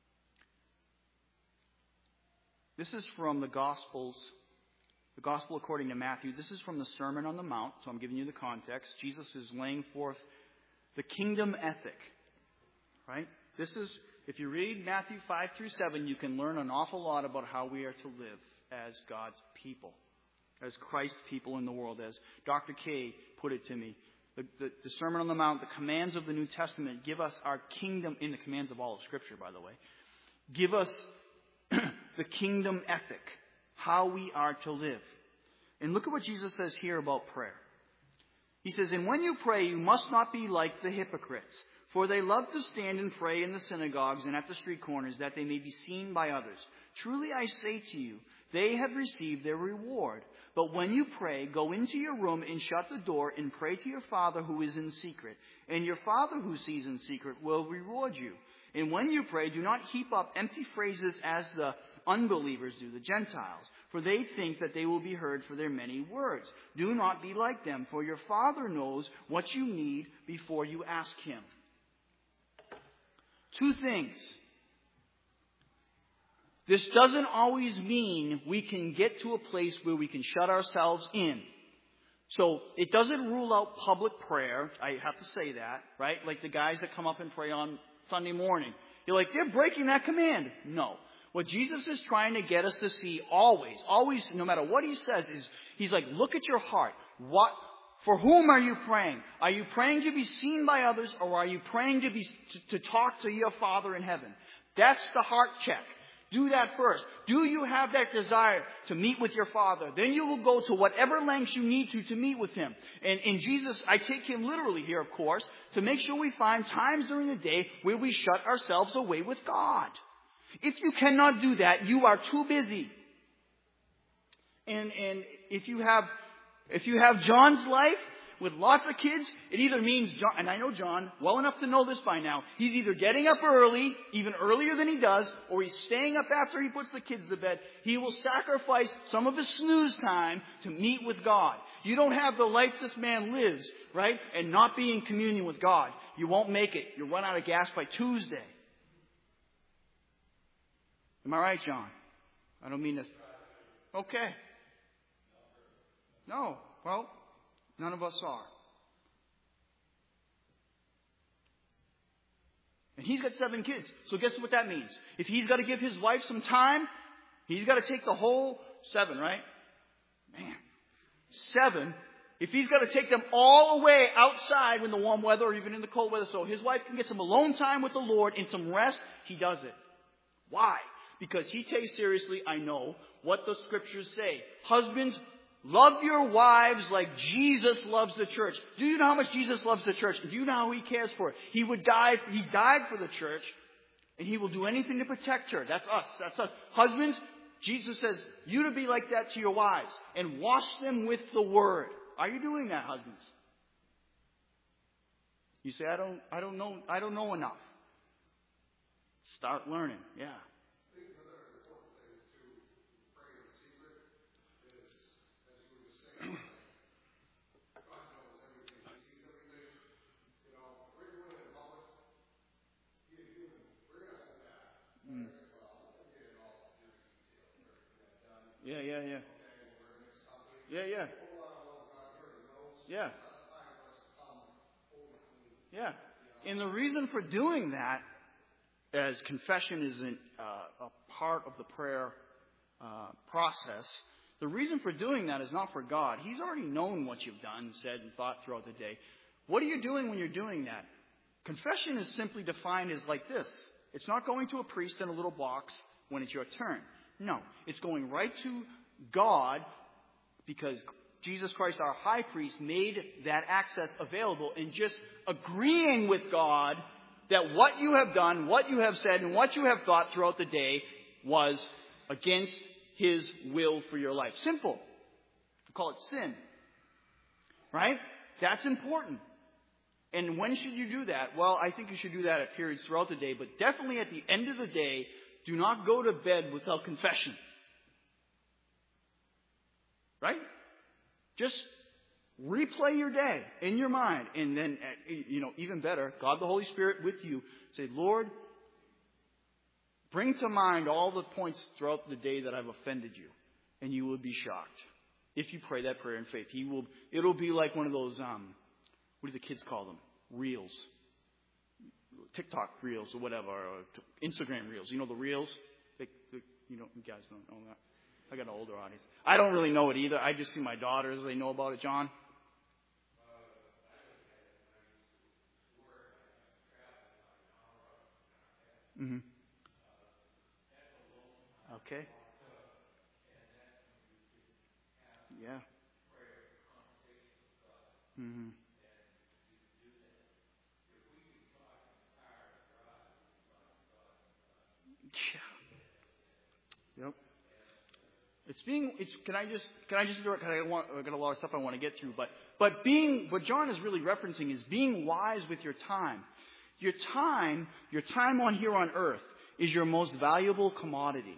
Speaker 1: This is from the Gospels, the Gospel according to Matthew. This is from the Sermon on the Mount, so I'm giving you the context. Jesus is laying forth the kingdom ethic, right? This is, if you read Matthew five through seven, you can learn an awful lot about how we are to live as God's people, as Christ's people in the world, as Doctor K put it to me. The, the, the Sermon on the Mount, the commands of the New Testament give us our kingdom, in the commands of all of Scripture, by the way, give us the kingdom ethic, how we are to live. And look at what Jesus says here about prayer. He says, and when you pray, you must not be like the hypocrites, for they love to stand and pray in the synagogues and at the street corners, that they may be seen by others. Truly I say to you, they have received their reward. But when you pray, go into your room and shut the door and pray to your Father who is in secret. And your Father who sees in secret will reward you. And when you pray, do not heap up empty phrases as the unbelievers do, the Gentiles, for they think that they will be heard for their many words. Do not be like them, for your Father knows what you need before you ask Him. Two things. This doesn't always mean we can get to a place where we can shut ourselves in. So it doesn't rule out public prayer. I have to say that, right? Like the guys that come up and pray on Sunday morning. You're like, they're breaking that command. No. What Jesus is trying to get us to see always, always, no matter what He says, is He's like, look at your heart. What, for whom are you praying? Are you praying to be seen by others, or are you praying to be to, to talk to your Father in heaven? That's the heart check. Do that first. Do you have that desire to meet with your Father? Then you will go to whatever lengths you need to to meet with Him. And in Jesus, I take Him literally here, of course, to make sure we find times during the day where we shut ourselves away with God. If you cannot do that, you are too busy. And and if you have if you have John's life with lots of kids, it either means John, and I know John well enough to know this by now, he's either getting up early, even earlier than he does, or he's staying up after he puts the kids to bed. He will sacrifice some of his snooze time to meet with God. You don't have the life this man lives, right, and not be in communion with God. You won't make it. You'll run out of gas by Tuesday. Am I right, John? I don't mean this. Okay. No. Well, none of us are. And he's got seven kids. So guess what that means? If he's got to give his wife some time, he's got to take the whole seven, right? Man. Seven. If he's got to take them all away outside in the warm weather or even in the cold weather so his wife can get some alone time with the Lord and some rest, he does it. Why? Because he takes seriously, I know, what the scriptures say. Husbands, love your wives like Jesus loves the church. Do you know how much Jesus loves the church? Do you know how he cares for it? He would die, he died for the church, and he will do anything to protect her. That's us. That's us. Husbands, Jesus says, you to be like that to your wives and wash them with the word. Are you doing that, husbands? You say, I don't, I don't know, I don't know enough. Start learning. Yeah. Mm. Yeah, yeah, yeah. Yeah, yeah. Yeah. Yeah. And the reason for doing that, as confession isn't uh, a part of the prayer uh, process, the reason for doing that is not for God. He's already known what you've done, said, and thought throughout the day. What are you doing when you're doing that? Confession is simply defined as like this. It's not going to a priest in a little box when it's your turn. No. It's going right to God because Jesus Christ, our high priest, made that access available and just agreeing with God that what you have done, what you have said, and what you have thought throughout the day was against his will for your life. Simple. We call it sin. Right? That's important. And when should you do that? Well, I think you should do that at periods throughout the day, but definitely at the end of the day, do not go to bed without confession. Right? Just replay your day in your mind. And then, you know, even better, God the Holy Spirit with you. Say, Lord, bring to mind all the points throughout the day that I've offended you. And you will be shocked. If you pray that prayer in faith, He will, it'll be like one of those, um, what do the kids call them? Reels. TikTok reels or whatever. Or Instagram reels. You know the reels? They, they, you know, you guys don't know that. I got an older audience. I don't really know it either. I just see my daughters. They know about it. John? Mm-hmm. Okay. Yeah. Mm-hmm. Yeah. Yep. It's being. It's. Can I just? Can I just do it? Because I want. I got a lot of stuff I want to get through. But. But being. What John is really referencing is being wise with your time. Your time. Your time on here on earth is your most valuable commodity.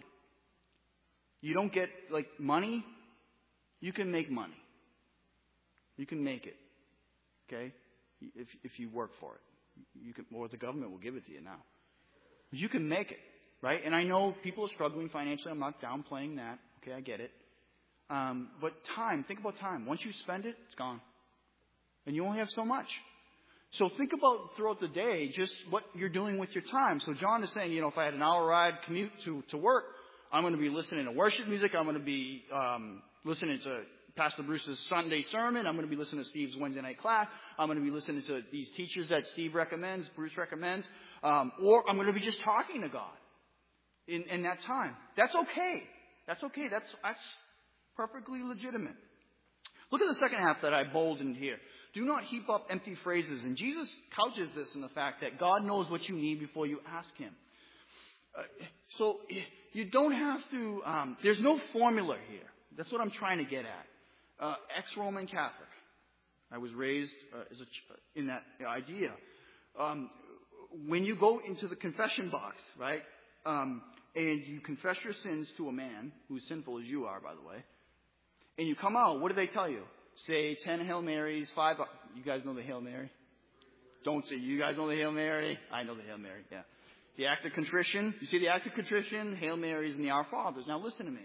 Speaker 1: You don't get like money. You can make money. You can make it. Okay. If if you work for it, you can. Or the government will give it to you now. You can make it. Right? And I know people are struggling financially. I'm not downplaying that. Okay, I get it. Um, but time, think about time. Once you spend it, it's gone. And you only have so much. So think about throughout the day just what you're doing with your time. So John is saying, you know, if I had an hour ride commute to, to work, I'm going to be listening to worship music. I'm going to be um, listening to Pastor Bruce's Sunday sermon. I'm going to be listening to Steve's Wednesday night class. I'm going to be listening to these teachers that Steve recommends, Bruce recommends. Um, or I'm going to be just talking to God. In, in that time. That's okay. That's okay. That's, that's perfectly legitimate. Look at the second half that I boldened here. Do not heap up empty phrases. And Jesus couches this in the fact that God knows what you need before you ask Him. Uh, so you don't have to, um, there's no formula here. That's what I'm trying to get at. Uh, ex-Roman Catholic. I was raised uh, as a, in that idea. Um, when you go into the confession box, right? Um, and you confess your sins to a man who's sinful as you are, by the way, and you come out, what do they tell you? Say ten Hail Marys, five. You guys know the Hail Mary? Don't say, you guys know the Hail Mary? I know the Hail Mary, yeah. The act of contrition. You see the act of contrition, Hail Marys, and the Our Fathers. Now listen to me.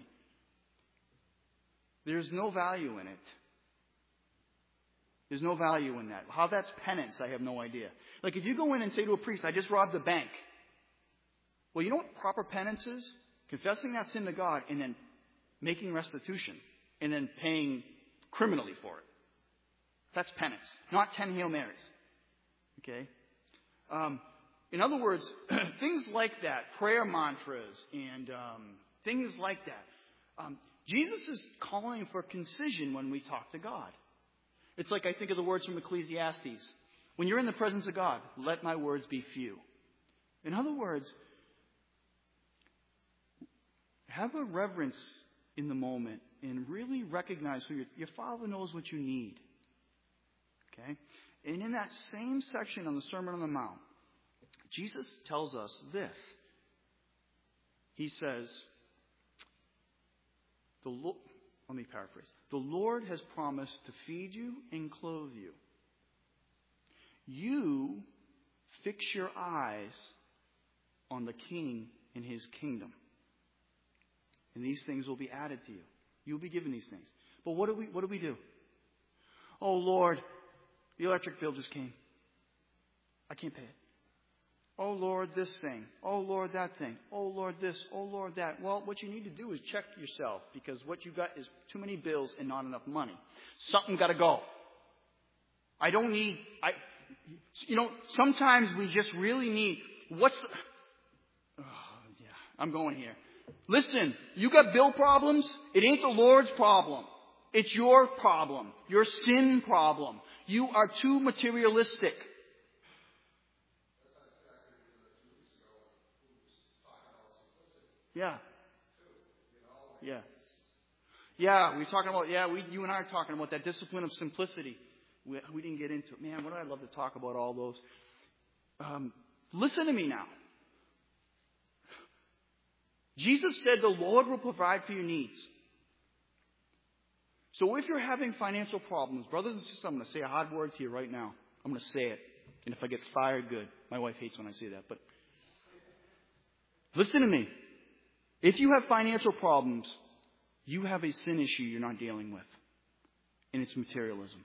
Speaker 1: There's no value in it. There's no value in that. How that's penance, I have no idea. Like if you go in and say to a priest, I just robbed the bank. Well, you know what proper penance is? Confessing that sin to God and then making restitution and then paying criminally for it. That's penance, not ten Hail Marys. Okay? Um, in other words, things like that, prayer mantras and um, things like that. Um, Jesus is calling for concision when we talk to God. It's like I think of the words from Ecclesiastes. When you're in the presence of God, let my words be few. In other words, have a reverence in the moment and really recognize who your, your Father knows what you need. Okay? And in that same section on the Sermon on the Mount, Jesus tells us this. He says, the Lord, let me paraphrase. The Lord has promised to feed you and clothe you. You fix your eyes on the King and His kingdom. And these things will be added to you. You'll be given these things. But what do we what do we do? Oh Lord, the electric bill just came. I can't pay it. Oh Lord, this thing. Oh Lord, that thing. Oh Lord, this. Oh Lord, that. Well, what you need to do is check yourself, because what you got is too many bills and not enough money. Something got to go. I don't need. I. You know, sometimes we just really need. What's the? Oh, yeah, I'm going here. Listen, you got bill problems. It ain't the Lord's problem. It's your problem. Your sin problem. You are too materialistic. Yeah. Yeah. Yeah, we're talking about, yeah, we, you and I are talking about that discipline of simplicity. We, we didn't get into it. Man, what do I love to talk about all those. Um, listen to me now. Jesus said the Lord will provide for your needs. So if you're having financial problems, brothers and sisters, I'm going to say a hard word to you right now. I'm going to say it. And if I get fired, good. My wife hates when I say that. But listen to me. If you have financial problems, you have a sin issue you're not dealing with. And it's materialism.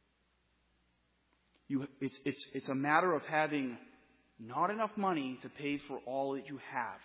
Speaker 1: You, it's, it's, it's a matter of having not enough money to pay for all that you have.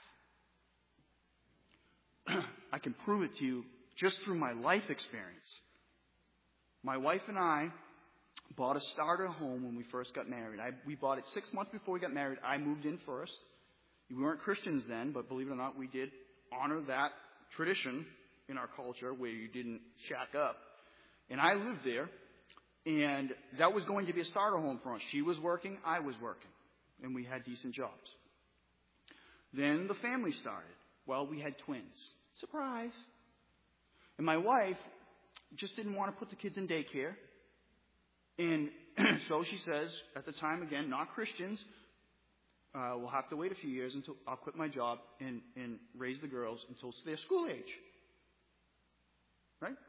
Speaker 1: I can prove it to you just through my life experience. My wife and I bought a starter home when we first got married. I, we bought it six months before we got married. I moved in first. We weren't Christians then, but believe it or not, we did honor that tradition in our culture where you didn't shack up. And I lived there, and that was going to be a starter home for us. She was working, I was working, and we had decent jobs. Then the family started. Well, we had twins. Surprise. And my wife just didn't want to put the kids in daycare. And so she says, at the time, again, not Christians, uh, we'll have to wait a few years until I'll quit my job and, and raise the girls until they're school age. Right?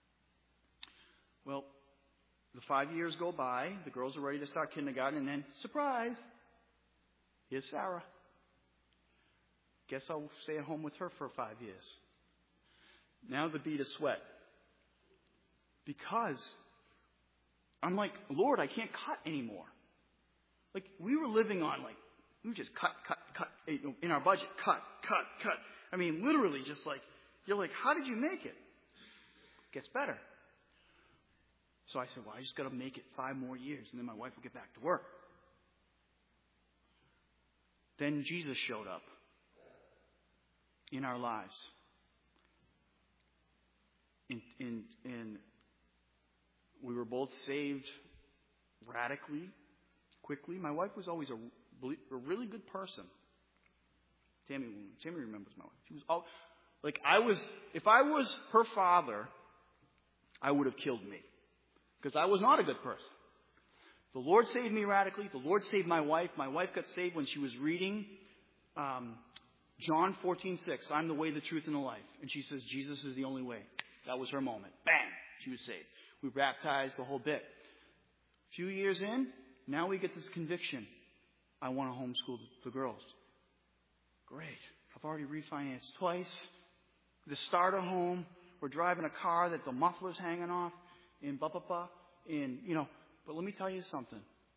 Speaker 1: Well, the five years go by. The girls are ready to start kindergarten. And then, surprise, here's Sarah. Guess I'll stay at home with her for five years. Now the bead of sweat. Because I'm like, Lord, I can't cut anymore. Like, we were living on, like, we just cut, cut, cut. In our budget, cut, cut, cut. I mean, literally just like, you're like, how did you make it? Gets better. So I said, well, I just got to make it five more years, and then my wife will get back to work. Then Jesus showed up in our lives. And, and, and we were both saved radically, quickly. My wife was always a, a really good person. Tammy, Tammy remembers my wife. She was all, like I was, if I was her father, I would have killed me. Because I was not a good person. The Lord saved me radically. The Lord saved my wife. My wife got saved when she was reading um, John fourteen six. I'm the way, the truth, and the life. And she says, Jesus is the only way. That was her moment. Bang! She was saved. We baptized the whole bit. A few years in, now we get this conviction. I want to homeschool the girls. Great. I've already refinanced twice. The starter home. We're driving a car that the muffler's hanging off. And blah, blah, blah. And, you know, but let me tell you something.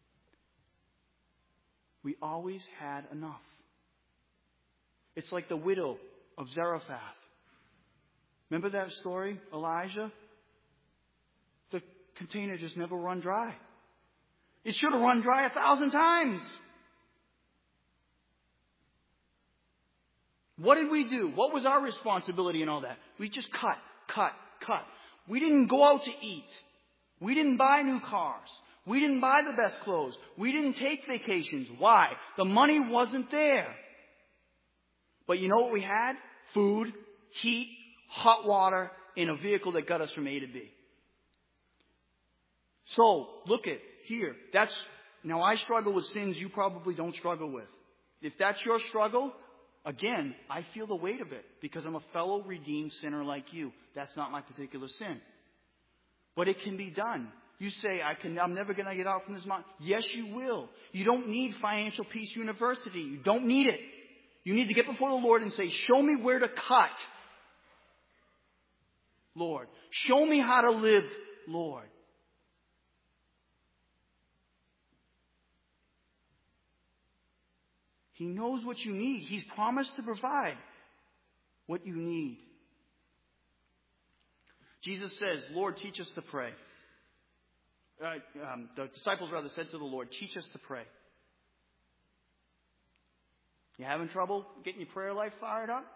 Speaker 1: We always had enough. It's like the widow of Zarephath. Remember that story, Elijah? The, container just never run dry. It should have run dry a thousand times. What did we do? What was our responsibility in all that? We just cut, cut, cut. We didn't go out to eat. We didn't buy new cars. We didn't buy the best clothes. We didn't take vacations. Why? The money wasn't there. But you know what we had? Food, heat, hot water, in a vehicle that got us from A to B. So, look at here. That's, now I struggle with sins you probably don't struggle with. If that's your struggle, again, I feel the weight of it because I'm a fellow redeemed sinner like you. That's not my particular sin. But it can be done. You say, I can, I'm never going to get out from this mountain. Yes, you will. You don't need Financial Peace University. You don't need it. You need to get before the Lord and say, show me where to cut, Lord. Show me how to live, Lord. He knows what you need. He's promised to provide what you need. Jesus says, Lord, teach us to pray. Uh, um, the disciples rather said to the Lord, teach us to pray. You having trouble getting your prayer life fired up?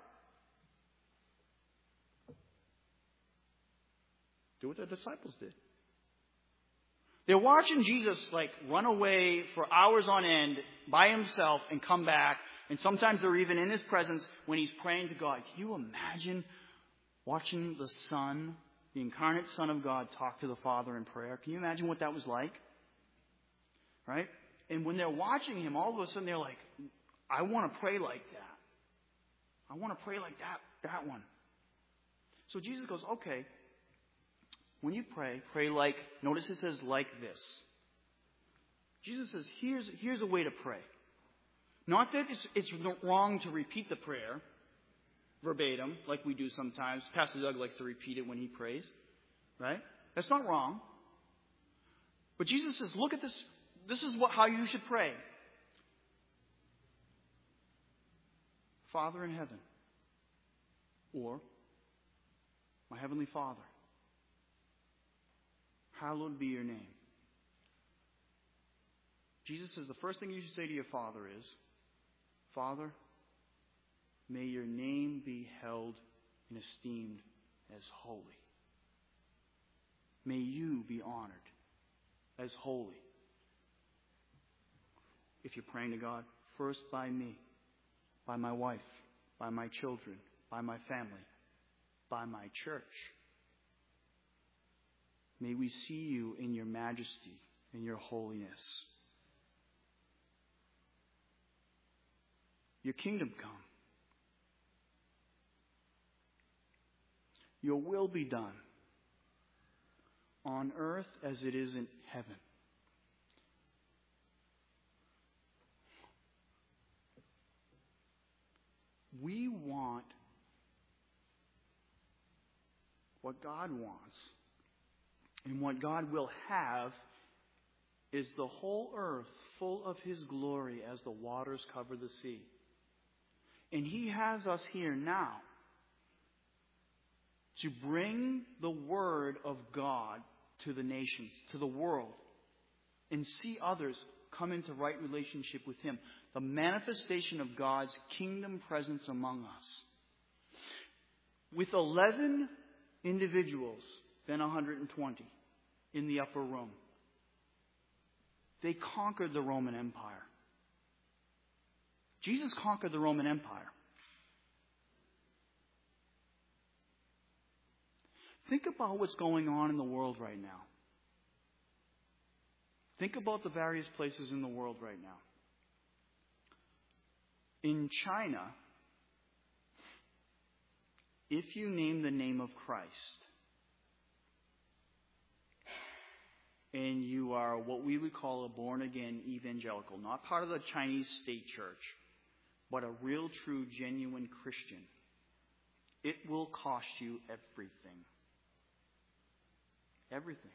Speaker 1: Do what the disciples did. They're watching Jesus like run away for hours on end by himself and come back. And sometimes they're even in his presence when he's praying to God. Can you imagine watching the Son, the incarnate Son of God, talk to the Father in prayer? Can you imagine what that was like? Right? And when they're watching him, all of a sudden they're like, I want to pray like that. I want to pray like that, that one. So Jesus goes, okay. When you pray, pray like, notice it says like this. Jesus says, here's, here's a way to pray. Not that it's, it's wrong to repeat the prayer verbatim, like we do sometimes. Pastor Doug likes to repeat it when he prays. Right? That's not wrong. But Jesus says, look at this. This is what, how you should pray. Father in heaven. Or, my heavenly Father. Hallowed be your name. Jesus says the first thing you should say to your Father is, Father, may your name be held and esteemed as holy. May you be honored as holy. If you're praying to God, first by me, by my wife, by my children, by my family, by my church. May we see you in your majesty, in your holiness. Your kingdom come. Your will be done on earth as it is in heaven. We want what God wants. And what God will have is the whole earth full of His glory as the waters cover the sea. And He has us here now to bring the Word of God to the nations, to the world, and see others come into right relationship with Him. The manifestation of God's kingdom presence among us. With eleven individuals, then one hundred twenty in the upper room, they conquered the Roman Empire. Jesus conquered the Roman Empire. Think about what's going on in the world right now. Think about the various places in the world right now. In China, if you name the name of Christ, and you are what we would call a born-again evangelical, not part of the Chinese state church, but a real, true, genuine Christian, it will cost you everything. Everything.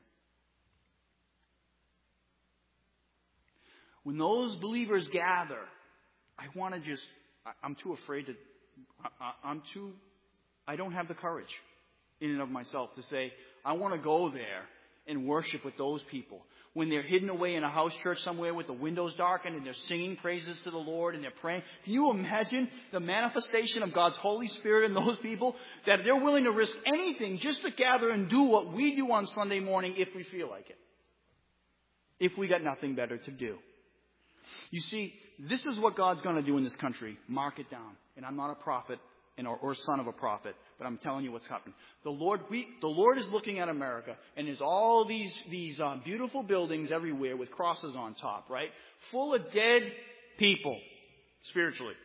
Speaker 1: When those believers gather, I want to just, I, I'm too afraid to, I, I, I'm too, I don't have the courage in and of myself to say, I want to go there and worship with those people. When they're hidden away in a house church somewhere with the windows darkened and they're singing praises to the Lord and they're praying. Can you imagine the manifestation of God's Holy Spirit in those people? That they're willing to risk anything just to gather and do what we do on Sunday morning if we feel like it. If we got nothing better to do. You see, this is what God's going to do in this country. Mark it down. And I'm not a prophet and or, or son of a prophet, but I'm telling you what's happening. The Lord, we, the Lord is looking at America, and there's all these these uh, beautiful buildings everywhere with crosses on top, right? Full of dead people, spiritually.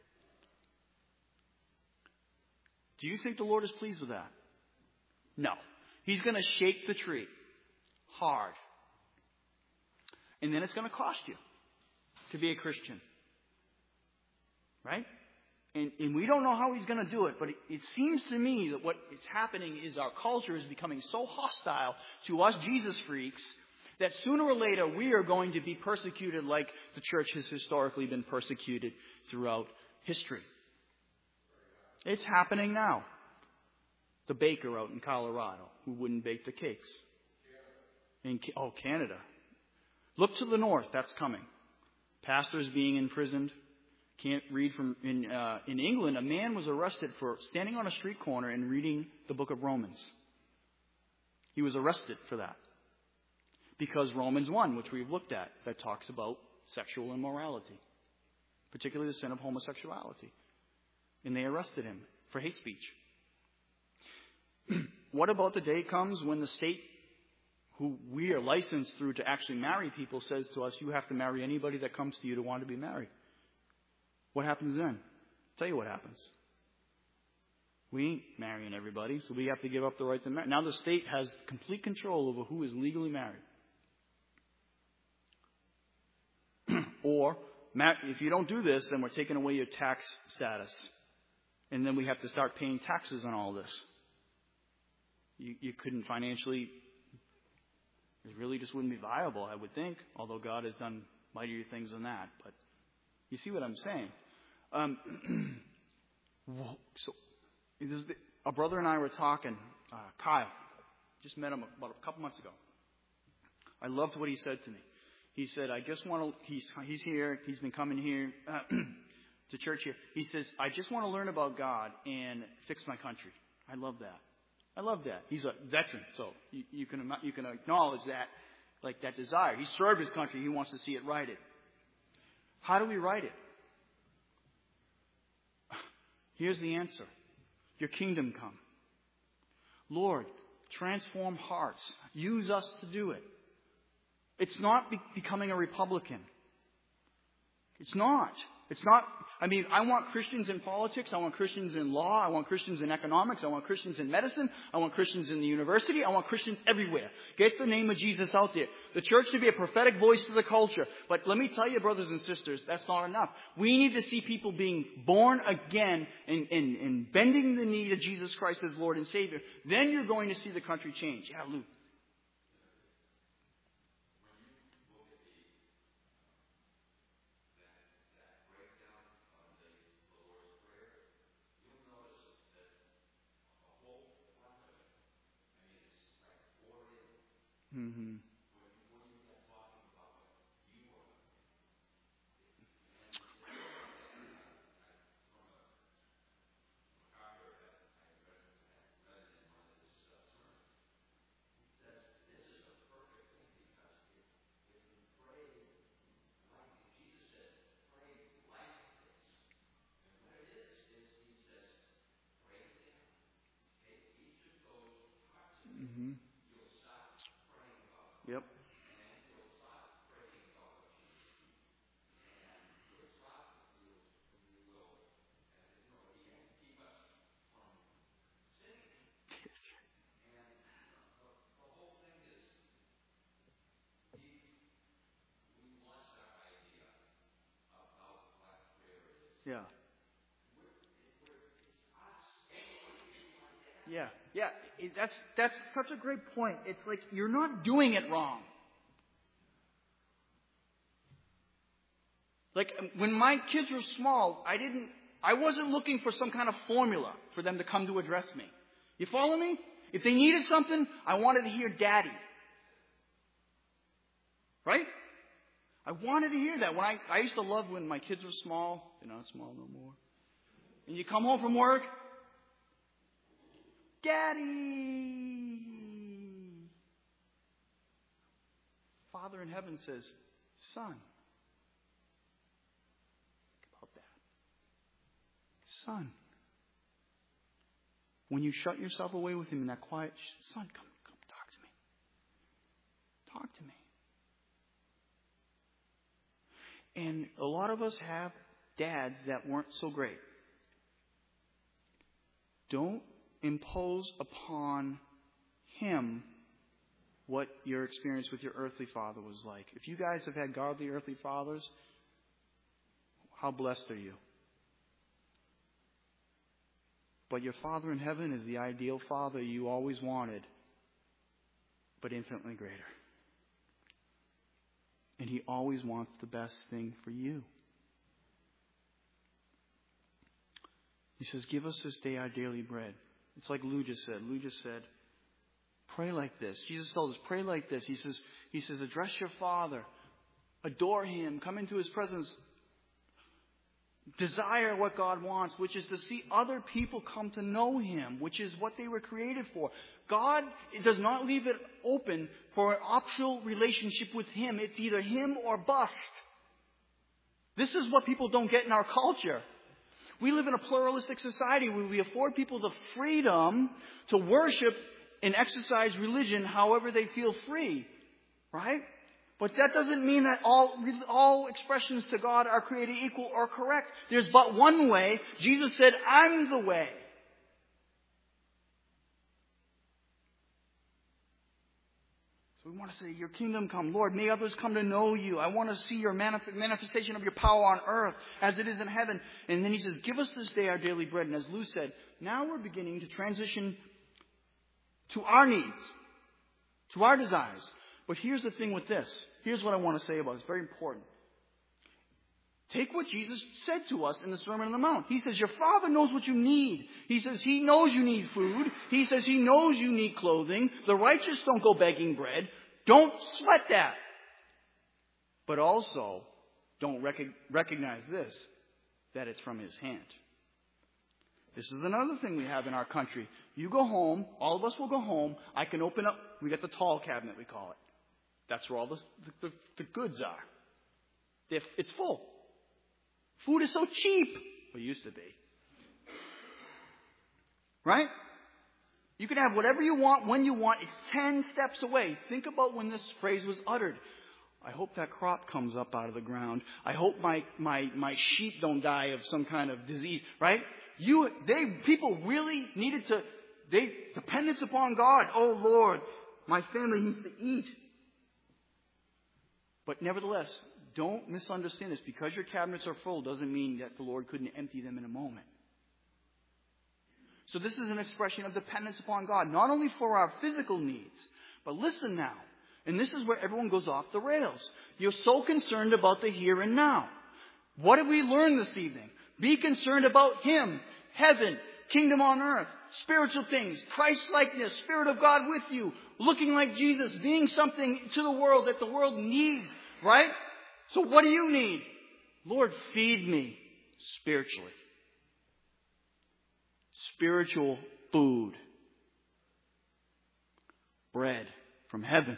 Speaker 1: Do you think the Lord is pleased with that? No. He's going to shake the tree hard. And then it's going to cost you to be a Christian. Right? And, and we don't know how he's going to do it, but it, it seems to me that what is happening is our culture is becoming so hostile to us Jesus freaks that sooner or later we are going to be persecuted like the church has historically been persecuted throughout history. It's happening now. The baker out in Colorado who wouldn't bake the cakes. In, oh, Canada. Look to the north. That's coming. Pastors being imprisoned. Can't read from in uh, in England. A man was arrested for standing on a street corner and reading the book of Romans. He was arrested for that because Romans one, which we've looked at, that talks about sexual immorality, particularly the sin of homosexuality, and they arrested him for hate speech. What about the day comes when the state, who we are licensed through to actually marry people, says to us, you have to marry anybody that comes to you to want to be married? What happens then? I'll tell you what happens. We ain't marrying everybody, so we have to give up the right to marry. Now the state has complete control over who is legally married. Or, if you don't do this, then we're taking away your tax status. And then we have to start paying taxes on all this. You, you couldn't financially, it really just wouldn't be viable, I would think, although God has done mightier things than that. But you see what I'm saying? Um, so, a brother and I were talking, uh, Kyle, just met him about a couple months ago. I loved what he said to me. He said, I just want to, he's, he's here, he's been coming here uh, to church here. He says, I just want to learn about God and fix my country. I love that. I love that. He's a veteran, so you, you can you can acknowledge that, like that desire. He served his country. He wants to see it righted. How do we right it? Here's the answer. Your kingdom come. Lord, transform hearts. Use us to do it. It's not be- becoming a Republican. It's not. It's not. I mean, I want Christians in politics. I want Christians in law. I want Christians in economics. I want Christians in medicine. I want Christians in the university. I want Christians everywhere. Get the name of Jesus out there. The church to be a prophetic voice to the culture. But let me tell you, brothers and sisters, that's not enough. We need to see people being born again and, and, and bending the knee to Jesus Christ as Lord and Savior. Then you're going to see the country change. Yeah, Luke. Mm-hmm. Mm-hmm. Yep. Yeah. Yeah. Yeah. It, that's that's such a great point. It's like you're not doing it wrong. Like when my kids were small, I didn't I wasn't looking for some kind of formula for them to come to address me. You follow me? If they needed something, I wanted to hear Daddy. Right? I wanted to hear that. When I, I used to love when my kids were small. They're not small no more. And you come home from work. Daddy! Father in heaven says, son. Think about that. Son. When you shut yourself away with him in that quiet, son, come, come talk to me. Talk to me. And a lot of us have dads that weren't so great. Don't impose upon him what your experience with your earthly father was like. If you guys have had godly earthly fathers, how blessed are you? But your Father in heaven is the ideal Father you always wanted, but infinitely greater. And he always wants the best thing for you. He says, give us this day our daily bread. It's like Lou just said. Lou just said, pray like this. Jesus told us, pray like this. He says, he says, address your Father. Adore him. Come into his presence. Desire what God wants, which is to see other people come to know him, which is what they were created for. God does not leave it open for an optional relationship with him. It's either him or bust. This is what people don't get in our culture. We live in a pluralistic society where we afford people the freedom to worship and exercise religion however they feel free. Right? But that doesn't mean that all, all expressions to God are created equal or correct. There's but one way. Jesus said, I'm the way. So we want to say, your kingdom come. Lord, may others come to know you. I want to see your manif- manifestation of your power on earth as it is in heaven. And then he says, give us this day our daily bread. And as Lou said, now we're beginning to transition to our needs, to our desires. But here's the thing with this. Here's what I want to say about it. It's very important. Take what Jesus said to us in the Sermon on the Mount. He says, your Father knows what you need. He says, he knows you need food. He says, he knows you need clothing. The righteous don't go begging bread. Don't sweat that. But also, don't rec- recognize this, that it's from his hand. This is another thing we have in our country. You go home, all of us will go home. I can open up, we got the tall cabinet, we call it. That's where all the, the, the, the goods are. If it's full. Food is so cheap. Well, it used to be. Right? You can have whatever you want, when you want. It's ten steps away. Think about when this phrase was uttered. I hope that crop comes up out of the ground. I hope my, my, my sheep don't die of some kind of disease. Right? You, they, people really needed to, they, dependence upon God. Oh Lord, my family needs to eat. But nevertheless, don't misunderstand this. Because your cabinets are full doesn't mean that the Lord couldn't empty them in a moment. So this is an expression of dependence upon God, not only for our physical needs, but listen now. And this is where everyone goes off the rails. You're so concerned about the here and now. What did we learn this evening? Be concerned about him, heaven, kingdom on earth, spiritual things, Christ-likeness, Spirit of God with you, looking like Jesus, being something to the world that the world needs, right? So what do you need? Lord, feed me spiritually. Spiritual food. Bread from heaven.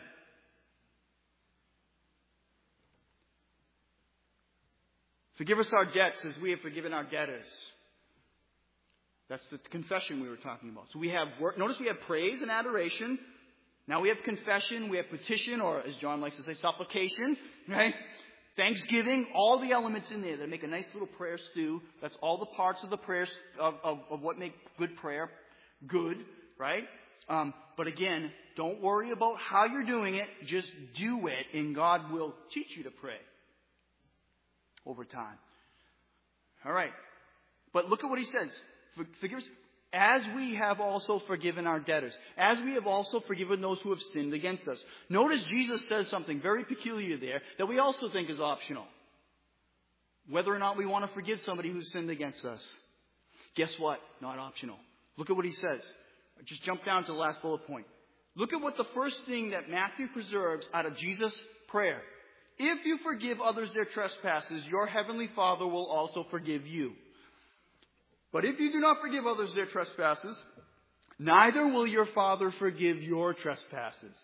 Speaker 1: Forgive us our debts as we have forgiven our debtors. That's the confession we were talking about. So we have work. Notice we have praise and adoration. Now we have confession. We have petition, or as John likes to say, supplication. Right? Thanksgiving. All the elements in there that make a nice little prayer stew. That's all the parts of the prayer of, of, of what make good prayer good. Right? Um, but again, don't worry about how you're doing it. Just do it, and God will teach you to pray over time. All right. But look at what he says. Forgive us as we have also forgiven our debtors. As we have also forgiven those who have sinned against us. Notice Jesus says something very peculiar there that we also think is optional. Whether or not we want to forgive somebody who sinned against us. Guess what? Not optional. Look at what he says. Just jump down to the last bullet point. Look at what the first thing that Matthew preserves out of Jesus' prayer. If you forgive others their trespasses, your heavenly Father will also forgive you. But if you do not forgive others their trespasses, neither will your Father forgive your trespasses.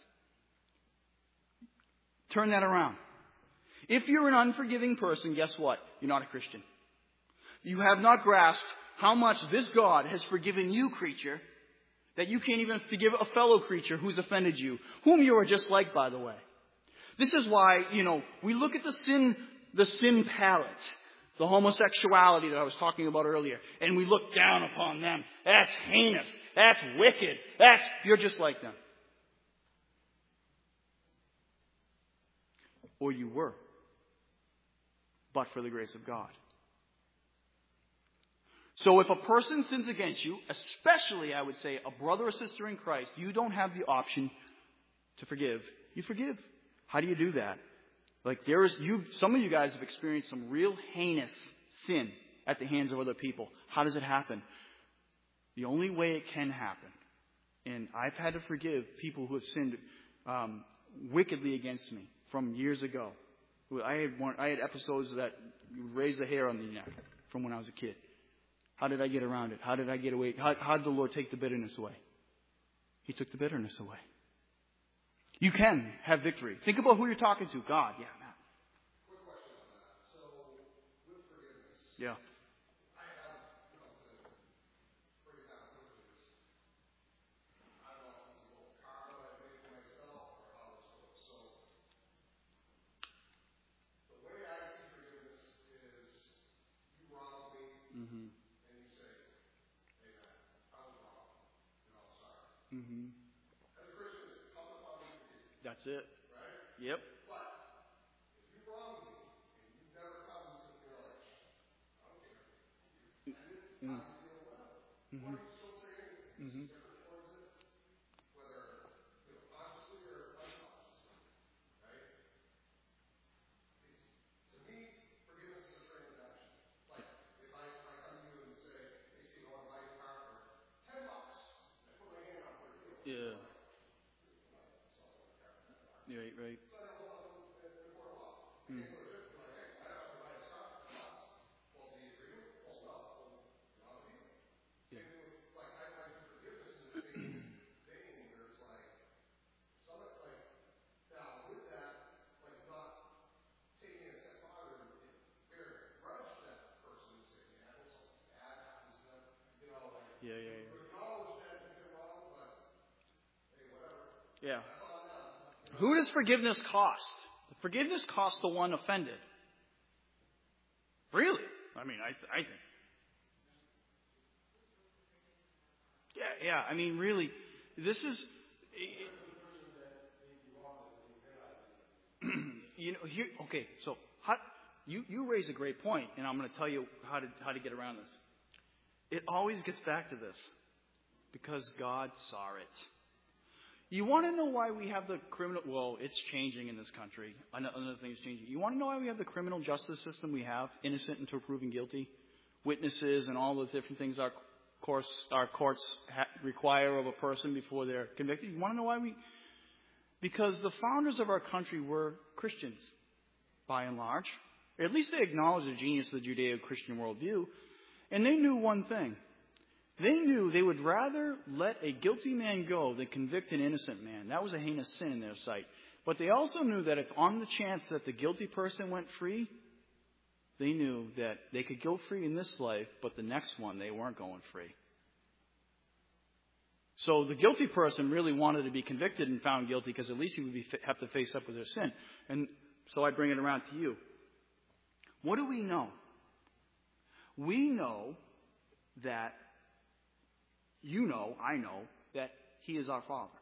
Speaker 1: Turn that around. If you're an unforgiving person, guess what? You're not a Christian. You have not grasped how much this God has forgiven you, creature, that you can't even forgive a fellow creature who's offended you, whom you are just like, by the way. This is why, you know, we look at the sin, the sin palette, the homosexuality that I was talking about earlier, and we look down upon them. That's heinous. That's wicked. That's, you're just like them. Or you were, but for the grace of God. So if a person sins against you, especially, I would say, a brother or sister in Christ, you don't have the option to forgive. You forgive. How do you do that? Like there is, you, some of you guys have experienced some real heinous sin at the hands of other people. How does it happen? The only way it can happen, and I've had to forgive people who have sinned um, wickedly against me from years ago. I had one, I had episodes that raised the hair on the neck from when I was a kid. How did I get around it? How did I get away? How, how did the Lord take the bitterness away? He took the bitterness away. You can have victory. Think about who you're talking to. God, yeah, Matt.
Speaker 2: Quick question on that. So, with forgiveness.
Speaker 1: Yeah.
Speaker 2: I have, you know, to bring it down quickly, is, I don't know if this is a little karma I made for myself or how this works. So, the way I see forgiveness is you wrong me,
Speaker 1: Mm-hmm.
Speaker 2: and you say, hey, man, I was wrong. You know, sorry.
Speaker 1: Mm-hmm.
Speaker 2: As a Christian, it's come upon me to forgive.
Speaker 1: That's it.
Speaker 2: Right?
Speaker 1: Yep.
Speaker 2: But if you wrong me and you never come and sit there like, I don't care. You offended,
Speaker 1: Mm-hmm.
Speaker 2: how you feel, whatever.
Speaker 1: Mm-hmm.
Speaker 2: Why do you still say anything?
Speaker 1: Mm-hmm.
Speaker 2: It's different towards it, whether you know, consciously or unconsciously. Right? It's, to me, forgiveness is a transaction. Like if I, if I come to you and say, hey Steve, I want to buy your car for ten bucks, and I put my hand out for a deal.
Speaker 1: Yeah.
Speaker 2: Like,
Speaker 1: Right, right.
Speaker 2: so I don't want to in the court of law.
Speaker 1: Mm.
Speaker 2: You can't go to jail. Like, hey, I don't want to buy this car for ten bucks. Well, do you agree with it? Well, no. Well, you're not a deal.
Speaker 1: Yeah.
Speaker 2: Same thing with, like, I, I do forgiveness in the same vein where it's like, some, like, now with that, like, not taking it a step farther and bearing a grudge to that person and saying, yeah, well, something bad happens to them, you know, like,
Speaker 1: Yeah, yeah, yeah.
Speaker 2: you acknowledge that you've been wrong, but, hey, whatever.
Speaker 1: Yeah.
Speaker 2: That's on them.
Speaker 1: Who does forgiveness cost? Forgiveness costs the one offended. Really? I mean, I, I think. Yeah, yeah. I mean, really, this is. You know, here. Okay, so how, you you raise a great point, and I'm going to tell you how to how to get around this. It always gets back to this, because God saw it. You want to know why we have the criminal... Well, it's changing in this country. Another thing is changing. You want to know why we have the criminal justice system we have, innocent until proven guilty? Witnesses and all the different things our, course, our courts ha- require of a person before they're convicted. You want to know why we... Because the founders of our country were Christians, by and large. Or at least they acknowledged the genius of the Judeo-Christian worldview. And they knew one thing. They knew they would rather let a guilty man go than convict an innocent man. That was a heinous sin in their sight. But they also knew that if on the chance that the guilty person went free, they knew that they could go free in this life, but the next one they weren't going free. So the guilty person really wanted to be convicted and found guilty because at least he would be, have to face up with their sin. And so I bring it around to you. What do we know? We know that You know, I know, that He is our Father.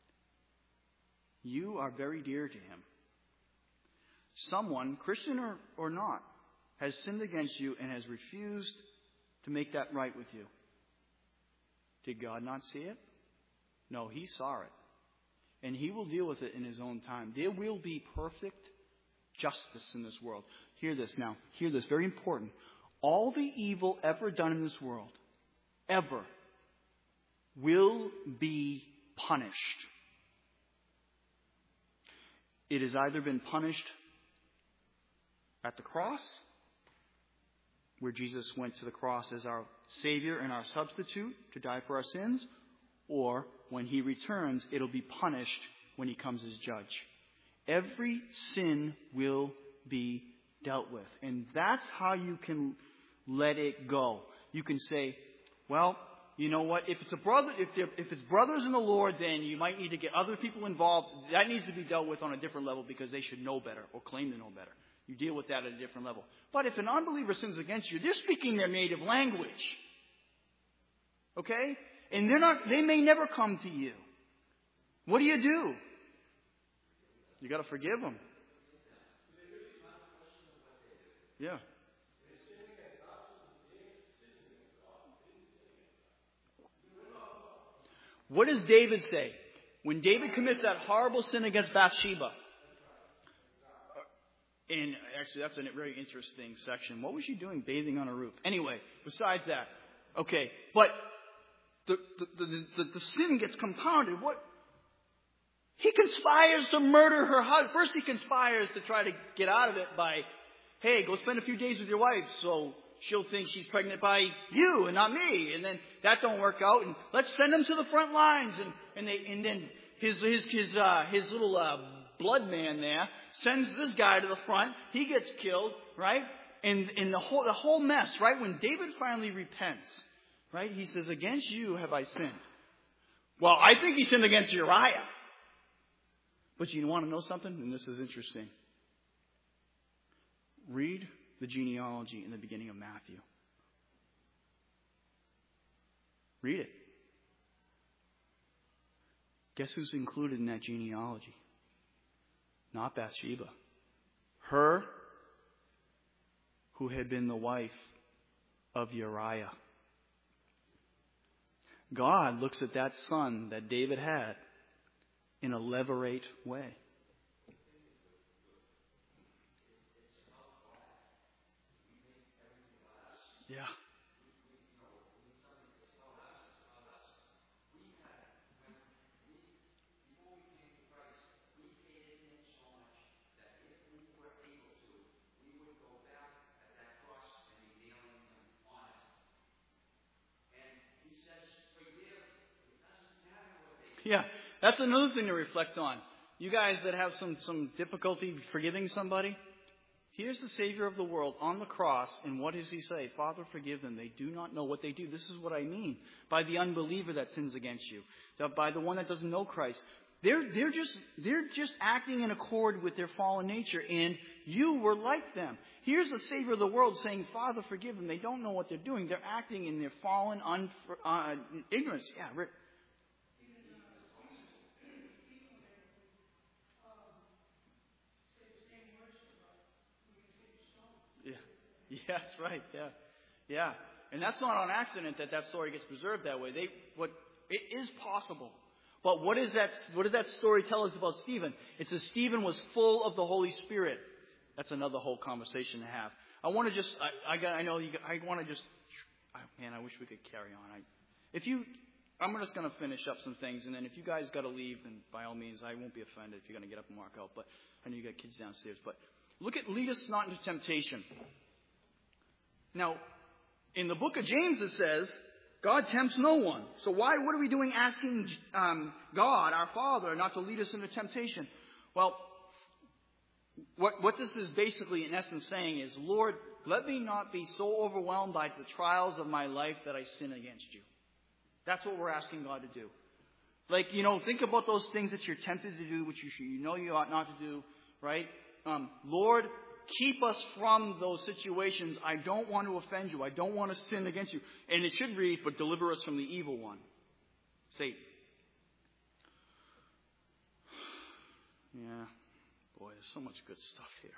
Speaker 1: You are very dear to Him. Someone, Christian or, or not, has sinned against you and has refused to make that right with you. Did God not see it? No, He saw it. And He will deal with it in His own time. There will be perfect justice in this world. Hear this now. Hear this. Very important. All the evil ever done in this world, ever, will be punished. It has either been punished At the cross, where Jesus went to the cross as our Savior and our substitute to die for our sins, or when he returns, it'll be punished when he comes as judge. Every sin will be dealt with. And that's how you can let it go. You can say, well, you know what? If it's a brother, if if it's brothers in the Lord, then you might need to get other people involved. That needs to be dealt with on a different level because they should know better or claim to know better. You deal with that at a different level. But if an unbeliever sins against you, they're speaking their native language. Okay? And they're not, they may never come to you. What do you do? You got to forgive them. Yeah. What does David say? When David commits that horrible sin against Bathsheba. And actually, that's a very interesting section. What was she doing bathing on a roof? Anyway, besides that. Okay, but the, the, the, the, the sin gets compounded. What? He conspires to murder her husband. First he conspires to try to get out of it by, hey, go spend a few days with your wife so she'll think she's pregnant by you and not me. And then that don't work out. And let's send him to the front lines. And, and, they, and then his, his, his, uh, his little uh, blood man there sends this guy to the front. He gets killed, right? And, and the whole, the whole mess, right? When David finally repents, right? He says, against you have I sinned. Well, I think he sinned against Uriah. But you want to know something? And this is interesting. Read the genealogy in the beginning of Matthew. Read it. Guess who's included in that genealogy? Not Bathsheba. Her who had been the wife of Uriah. God looks at that son that David had in a levirate way. Yeah. Yeah, that's another thing to reflect on. You guys that have some, some difficulty forgiving somebody, here's the Savior of the world on the cross, and what does he say? Father, forgive them. They do not know what they do. This is what I mean by the unbeliever that sins against you, by the one that doesn't know Christ. They're, they're just, they're just acting in accord with their fallen nature, and you were like them. Here's the Savior of the world saying, Father, forgive them. They don't know what they're doing. They're acting in their fallen un, uh, ignorance. Yeah, Rick. Yeah, that's right. Yeah, yeah, and that's not on accident that that story gets preserved that way. They, what it is possible, but what is that? What does that story tell us about Stephen? It says Stephen was full of the Holy Spirit. That's another whole conversation to have. I want to just, I, I got, I know you. I want to just, man, I wish we could carry on. I, if you, I'm just going to finish up some things, and then if you guys got to leave, then by all means, I won't be offended if you're going to get up and walk out. But I know you got kids downstairs. But look at lead us not into temptation. Now, in the book of James it says, God tempts no one. So why, what are we doing asking um, God, our Father, not to lead us into temptation? Well, what, what this is basically in essence saying is, Lord, let me not be so overwhelmed by the trials of my life that I sin against you. That's what we're asking God to do. Like, you know, think about those things that you're tempted to do, which you, should, you know you ought not to do, right? Um, Lord, keep us from those situations. I don't want to offend you. I don't want to sin against you. And it should read, but deliver us from the evil one, Satan. Yeah, boy, there's so much good stuff here.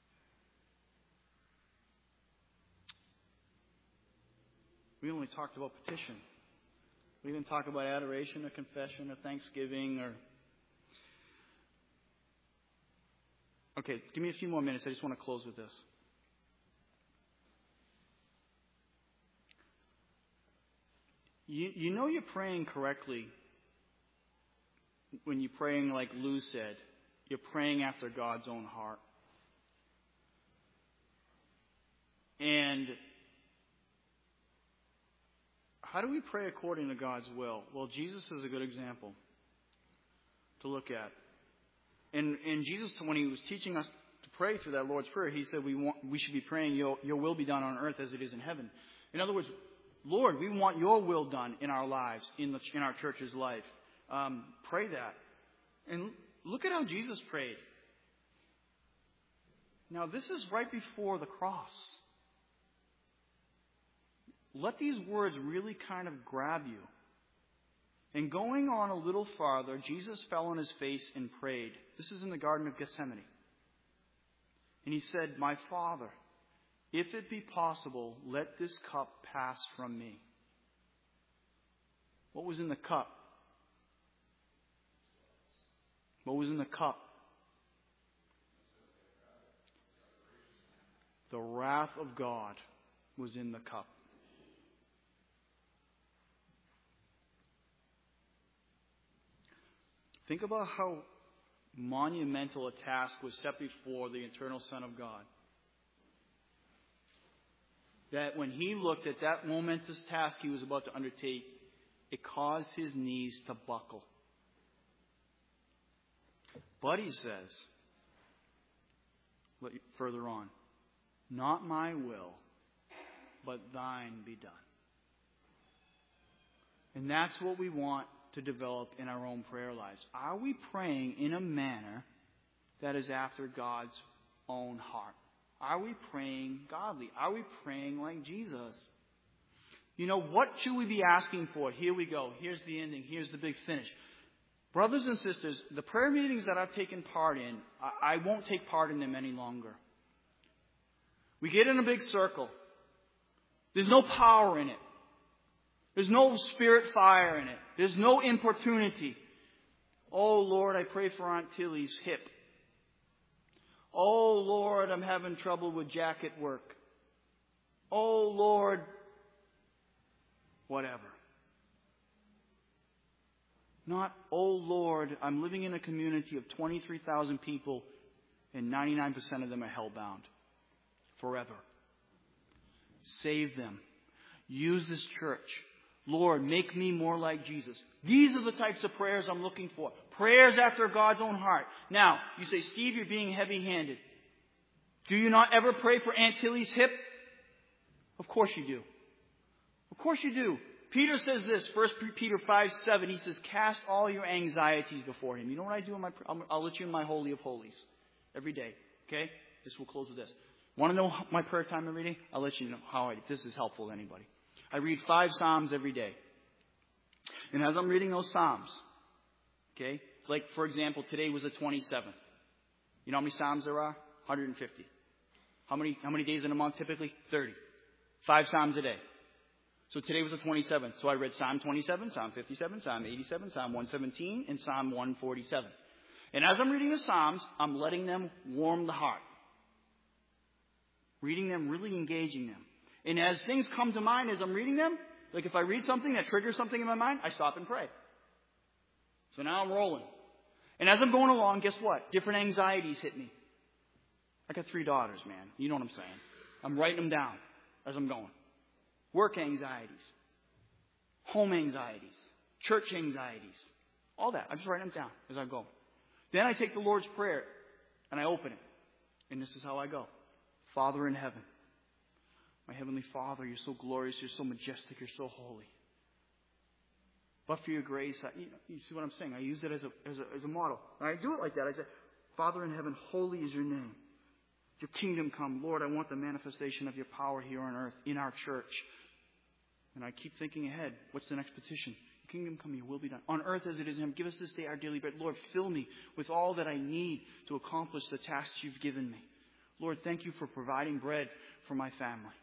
Speaker 1: We only talked about petition. We didn't talk about adoration or confession or thanksgiving or... Okay, give me a few more minutes. I just want to close with this. You, you know you're praying correctly when you're praying like Lou said. You're praying after God's own heart. And how do we pray according to God's will? Well, Jesus is a good example to look at. And, and Jesus, when he was teaching us to pray through that Lord's Prayer, he said we want, we should be praying, your, your will be done on earth as it is in heaven. In other words, Lord, we want your will done in our lives, in, the, in our church's life. Um, pray that. And look at how Jesus prayed. Now, this is right before the cross. Let these words really kind of grab you. And going on a little farther, Jesus fell on his face and prayed. This is in the Garden of Gethsemane. And he said, my Father, if it be possible, let this cup pass from me. What was in the cup? What was in the cup? The wrath of God was in the cup. Think about how monumental a task was set before the eternal Son of God. That when he looked at that momentous task he was about to undertake, it caused his knees to buckle. But he says, further on, not my will, but thine be done. And that's what we want to develop in our own prayer lives. Are we praying in a manner that is after God's own heart? Are we praying godly? Are we praying like Jesus? You know, what should we be asking for? Here we go. Here's the ending. Here's the big finish. Brothers and sisters, the prayer meetings that I've taken part in, I won't take part in them any longer. We get in a big circle. There's no power in it. There's no spirit fire in it. There's no importunity. Oh, Lord, I pray for Aunt Tilly's hip. Oh, Lord, I'm having trouble with jacket work. Oh, Lord, whatever. Not, oh, Lord, I'm living in a community of twenty-three thousand people and ninety-nine percent of them are hellbound forever. Save them. Use this church. Lord, make me more like Jesus. These are the types of prayers I'm looking for. Prayers after God's own heart. Now, you say, Steve, you're being heavy-handed. Do you not ever pray for Aunt Tilly's hip? Of course you do. Of course you do. Peter says this, First Peter five seven, he says, cast all your anxieties before him. You know what I do in my, I'll let you in my Holy of Holies every day. Okay? This will close with this. Want to know my prayer time every day? I'll let you know how I, this is helpful to anybody. I read five Psalms every day. And as I'm reading those Psalms, okay, like for example, today was the twenty-seventh. You know how many Psalms there are? one hundred fifty. How many, how many days in a month typically? thirty. Five Psalms a day. So today was the twenty-seventh. So I read Psalm twenty-seven, Psalm fifty-seven, Psalm eighty-seven, Psalm one seventeen, and Psalm one forty-seven. And as I'm reading the Psalms, I'm letting them warm the heart. Reading them, really engaging them. And as things come to mind as I'm reading them, like if I read something that triggers something in my mind, I stop and pray. So now I'm rolling. And as I'm going along, guess what? Different anxieties hit me. I got three daughters, man. You know what I'm saying. I'm writing them down as I'm going. Work anxieties. Home anxieties. Church anxieties. All that. I'm just writing them down as I go. Then I take the Lord's Prayer and I open it. And this is how I go. Father in heaven. My Heavenly Father, you're so glorious, you're so majestic, you're so holy. But for your grace, I, you, know, you see what I'm saying? I use it as a, as a, as a model. And I do it like that. I say, Father in heaven, holy is your name. Your kingdom come. Lord, I want the manifestation of your power here on earth, in our church. And I keep thinking ahead. What's the next petition? Your kingdom come, your will be done. On earth as it is in heaven. Give us this day our daily bread. Lord, fill me with all that I need to accomplish the tasks you've given me. Lord, thank you for providing bread for my family.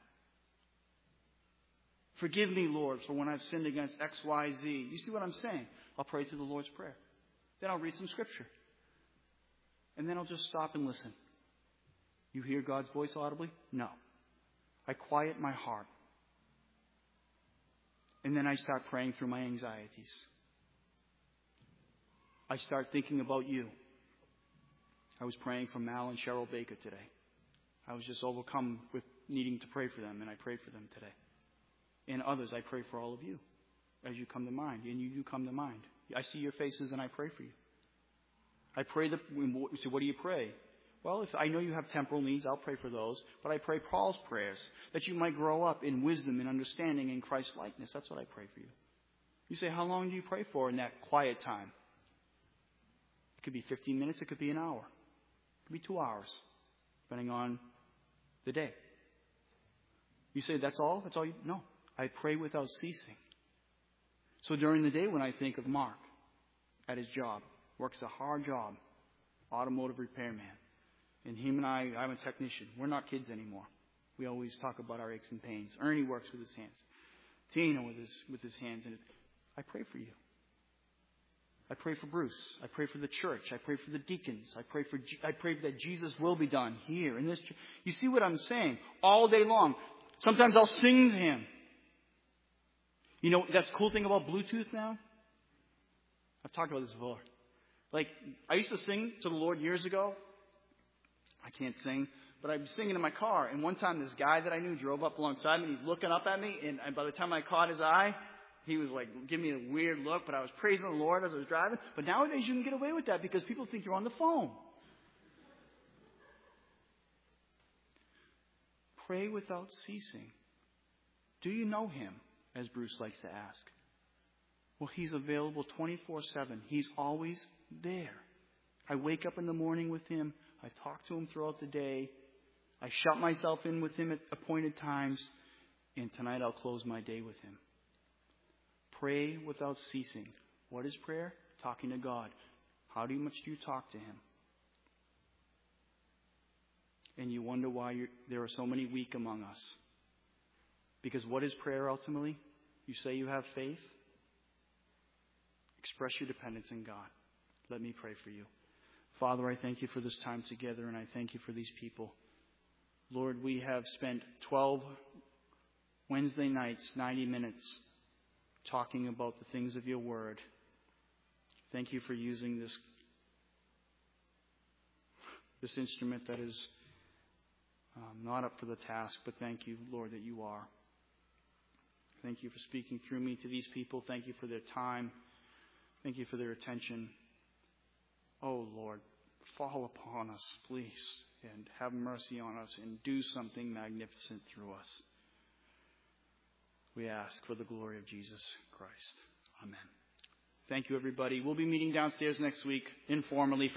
Speaker 1: Forgive me, Lord, for when I've sinned against X, Y, Z. You see what I'm saying? I'll pray through the Lord's Prayer. Then I'll read some scripture. And then I'll just stop and listen. You hear God's voice audibly? No. I quiet my heart. And then I start praying through my anxieties. I start thinking about you. I was praying for Mal and Cheryl Baker today. I was just overcome with needing to pray for them, and I prayed for them today. And others, I pray for all of you as you come to mind, and you do come to mind. I see your faces, and I pray for you. I pray that, so what do you pray? Well, if I know you have temporal needs, I'll pray for those. But I pray Paul's prayers, that you might grow up in wisdom and understanding in Christ's likeness. That's what I pray for you. You say, how long do you pray for in that quiet time? It could be fifteen minutes. It could be an hour. It could be two hours, depending on the day. You say, that's all? That's all you... No. I pray without ceasing. So during the day when I think of Mark at his job, works a hard job, automotive repairman, and him and I, I'm a technician. We're not kids anymore. We always talk about our aches and pains. Ernie works with his hands. Tina with his with his hands. And I pray for you. I pray for Bruce. I pray for the church. I pray for the deacons. I pray for I pray that Jesus will be done here in this church. You see what I'm saying? All day long. Sometimes I'll sing to him. You know, that's the cool thing about Bluetooth now. I've talked about this before. Like, I used to sing to the Lord years ago. I can't sing, but I'd be singing in my car. And one time this guy that I knew drove up alongside me, and he's looking up at me. And by the time I caught his eye, he was like giving me a weird look, but I was praising the Lord as I was driving. But nowadays you can get away with that because people think you're on the phone. Pray without ceasing. Do you know him, as Bruce likes to ask? Well, he's available twenty-four seven. He's always there. I wake up in the morning with him. I talk to him throughout the day. I shut myself in with him at appointed times. And tonight I'll close my day with him. Pray without ceasing. What is prayer? Talking to God. How do you, much do you talk to him? And you wonder why you're, there are so many weak among us. Because what is prayer ultimately? You say you have faith. Express your dependence in God. Let me pray for you. Father, I thank you for this time together, and I thank you for these people. Lord, we have spent twelve Wednesday nights, ninety minutes, talking about the things of your word. Thank you for using this, this instrument that is um, not up for the task, but thank you, Lord, that you are. Thank you for speaking through me to these people. Thank you for their time. Thank you for their attention. Oh, Lord, fall upon us, please, and have mercy on us and do something magnificent through us. We ask for the glory of Jesus Christ. Amen. Thank you, everybody. We'll be meeting downstairs next week informally.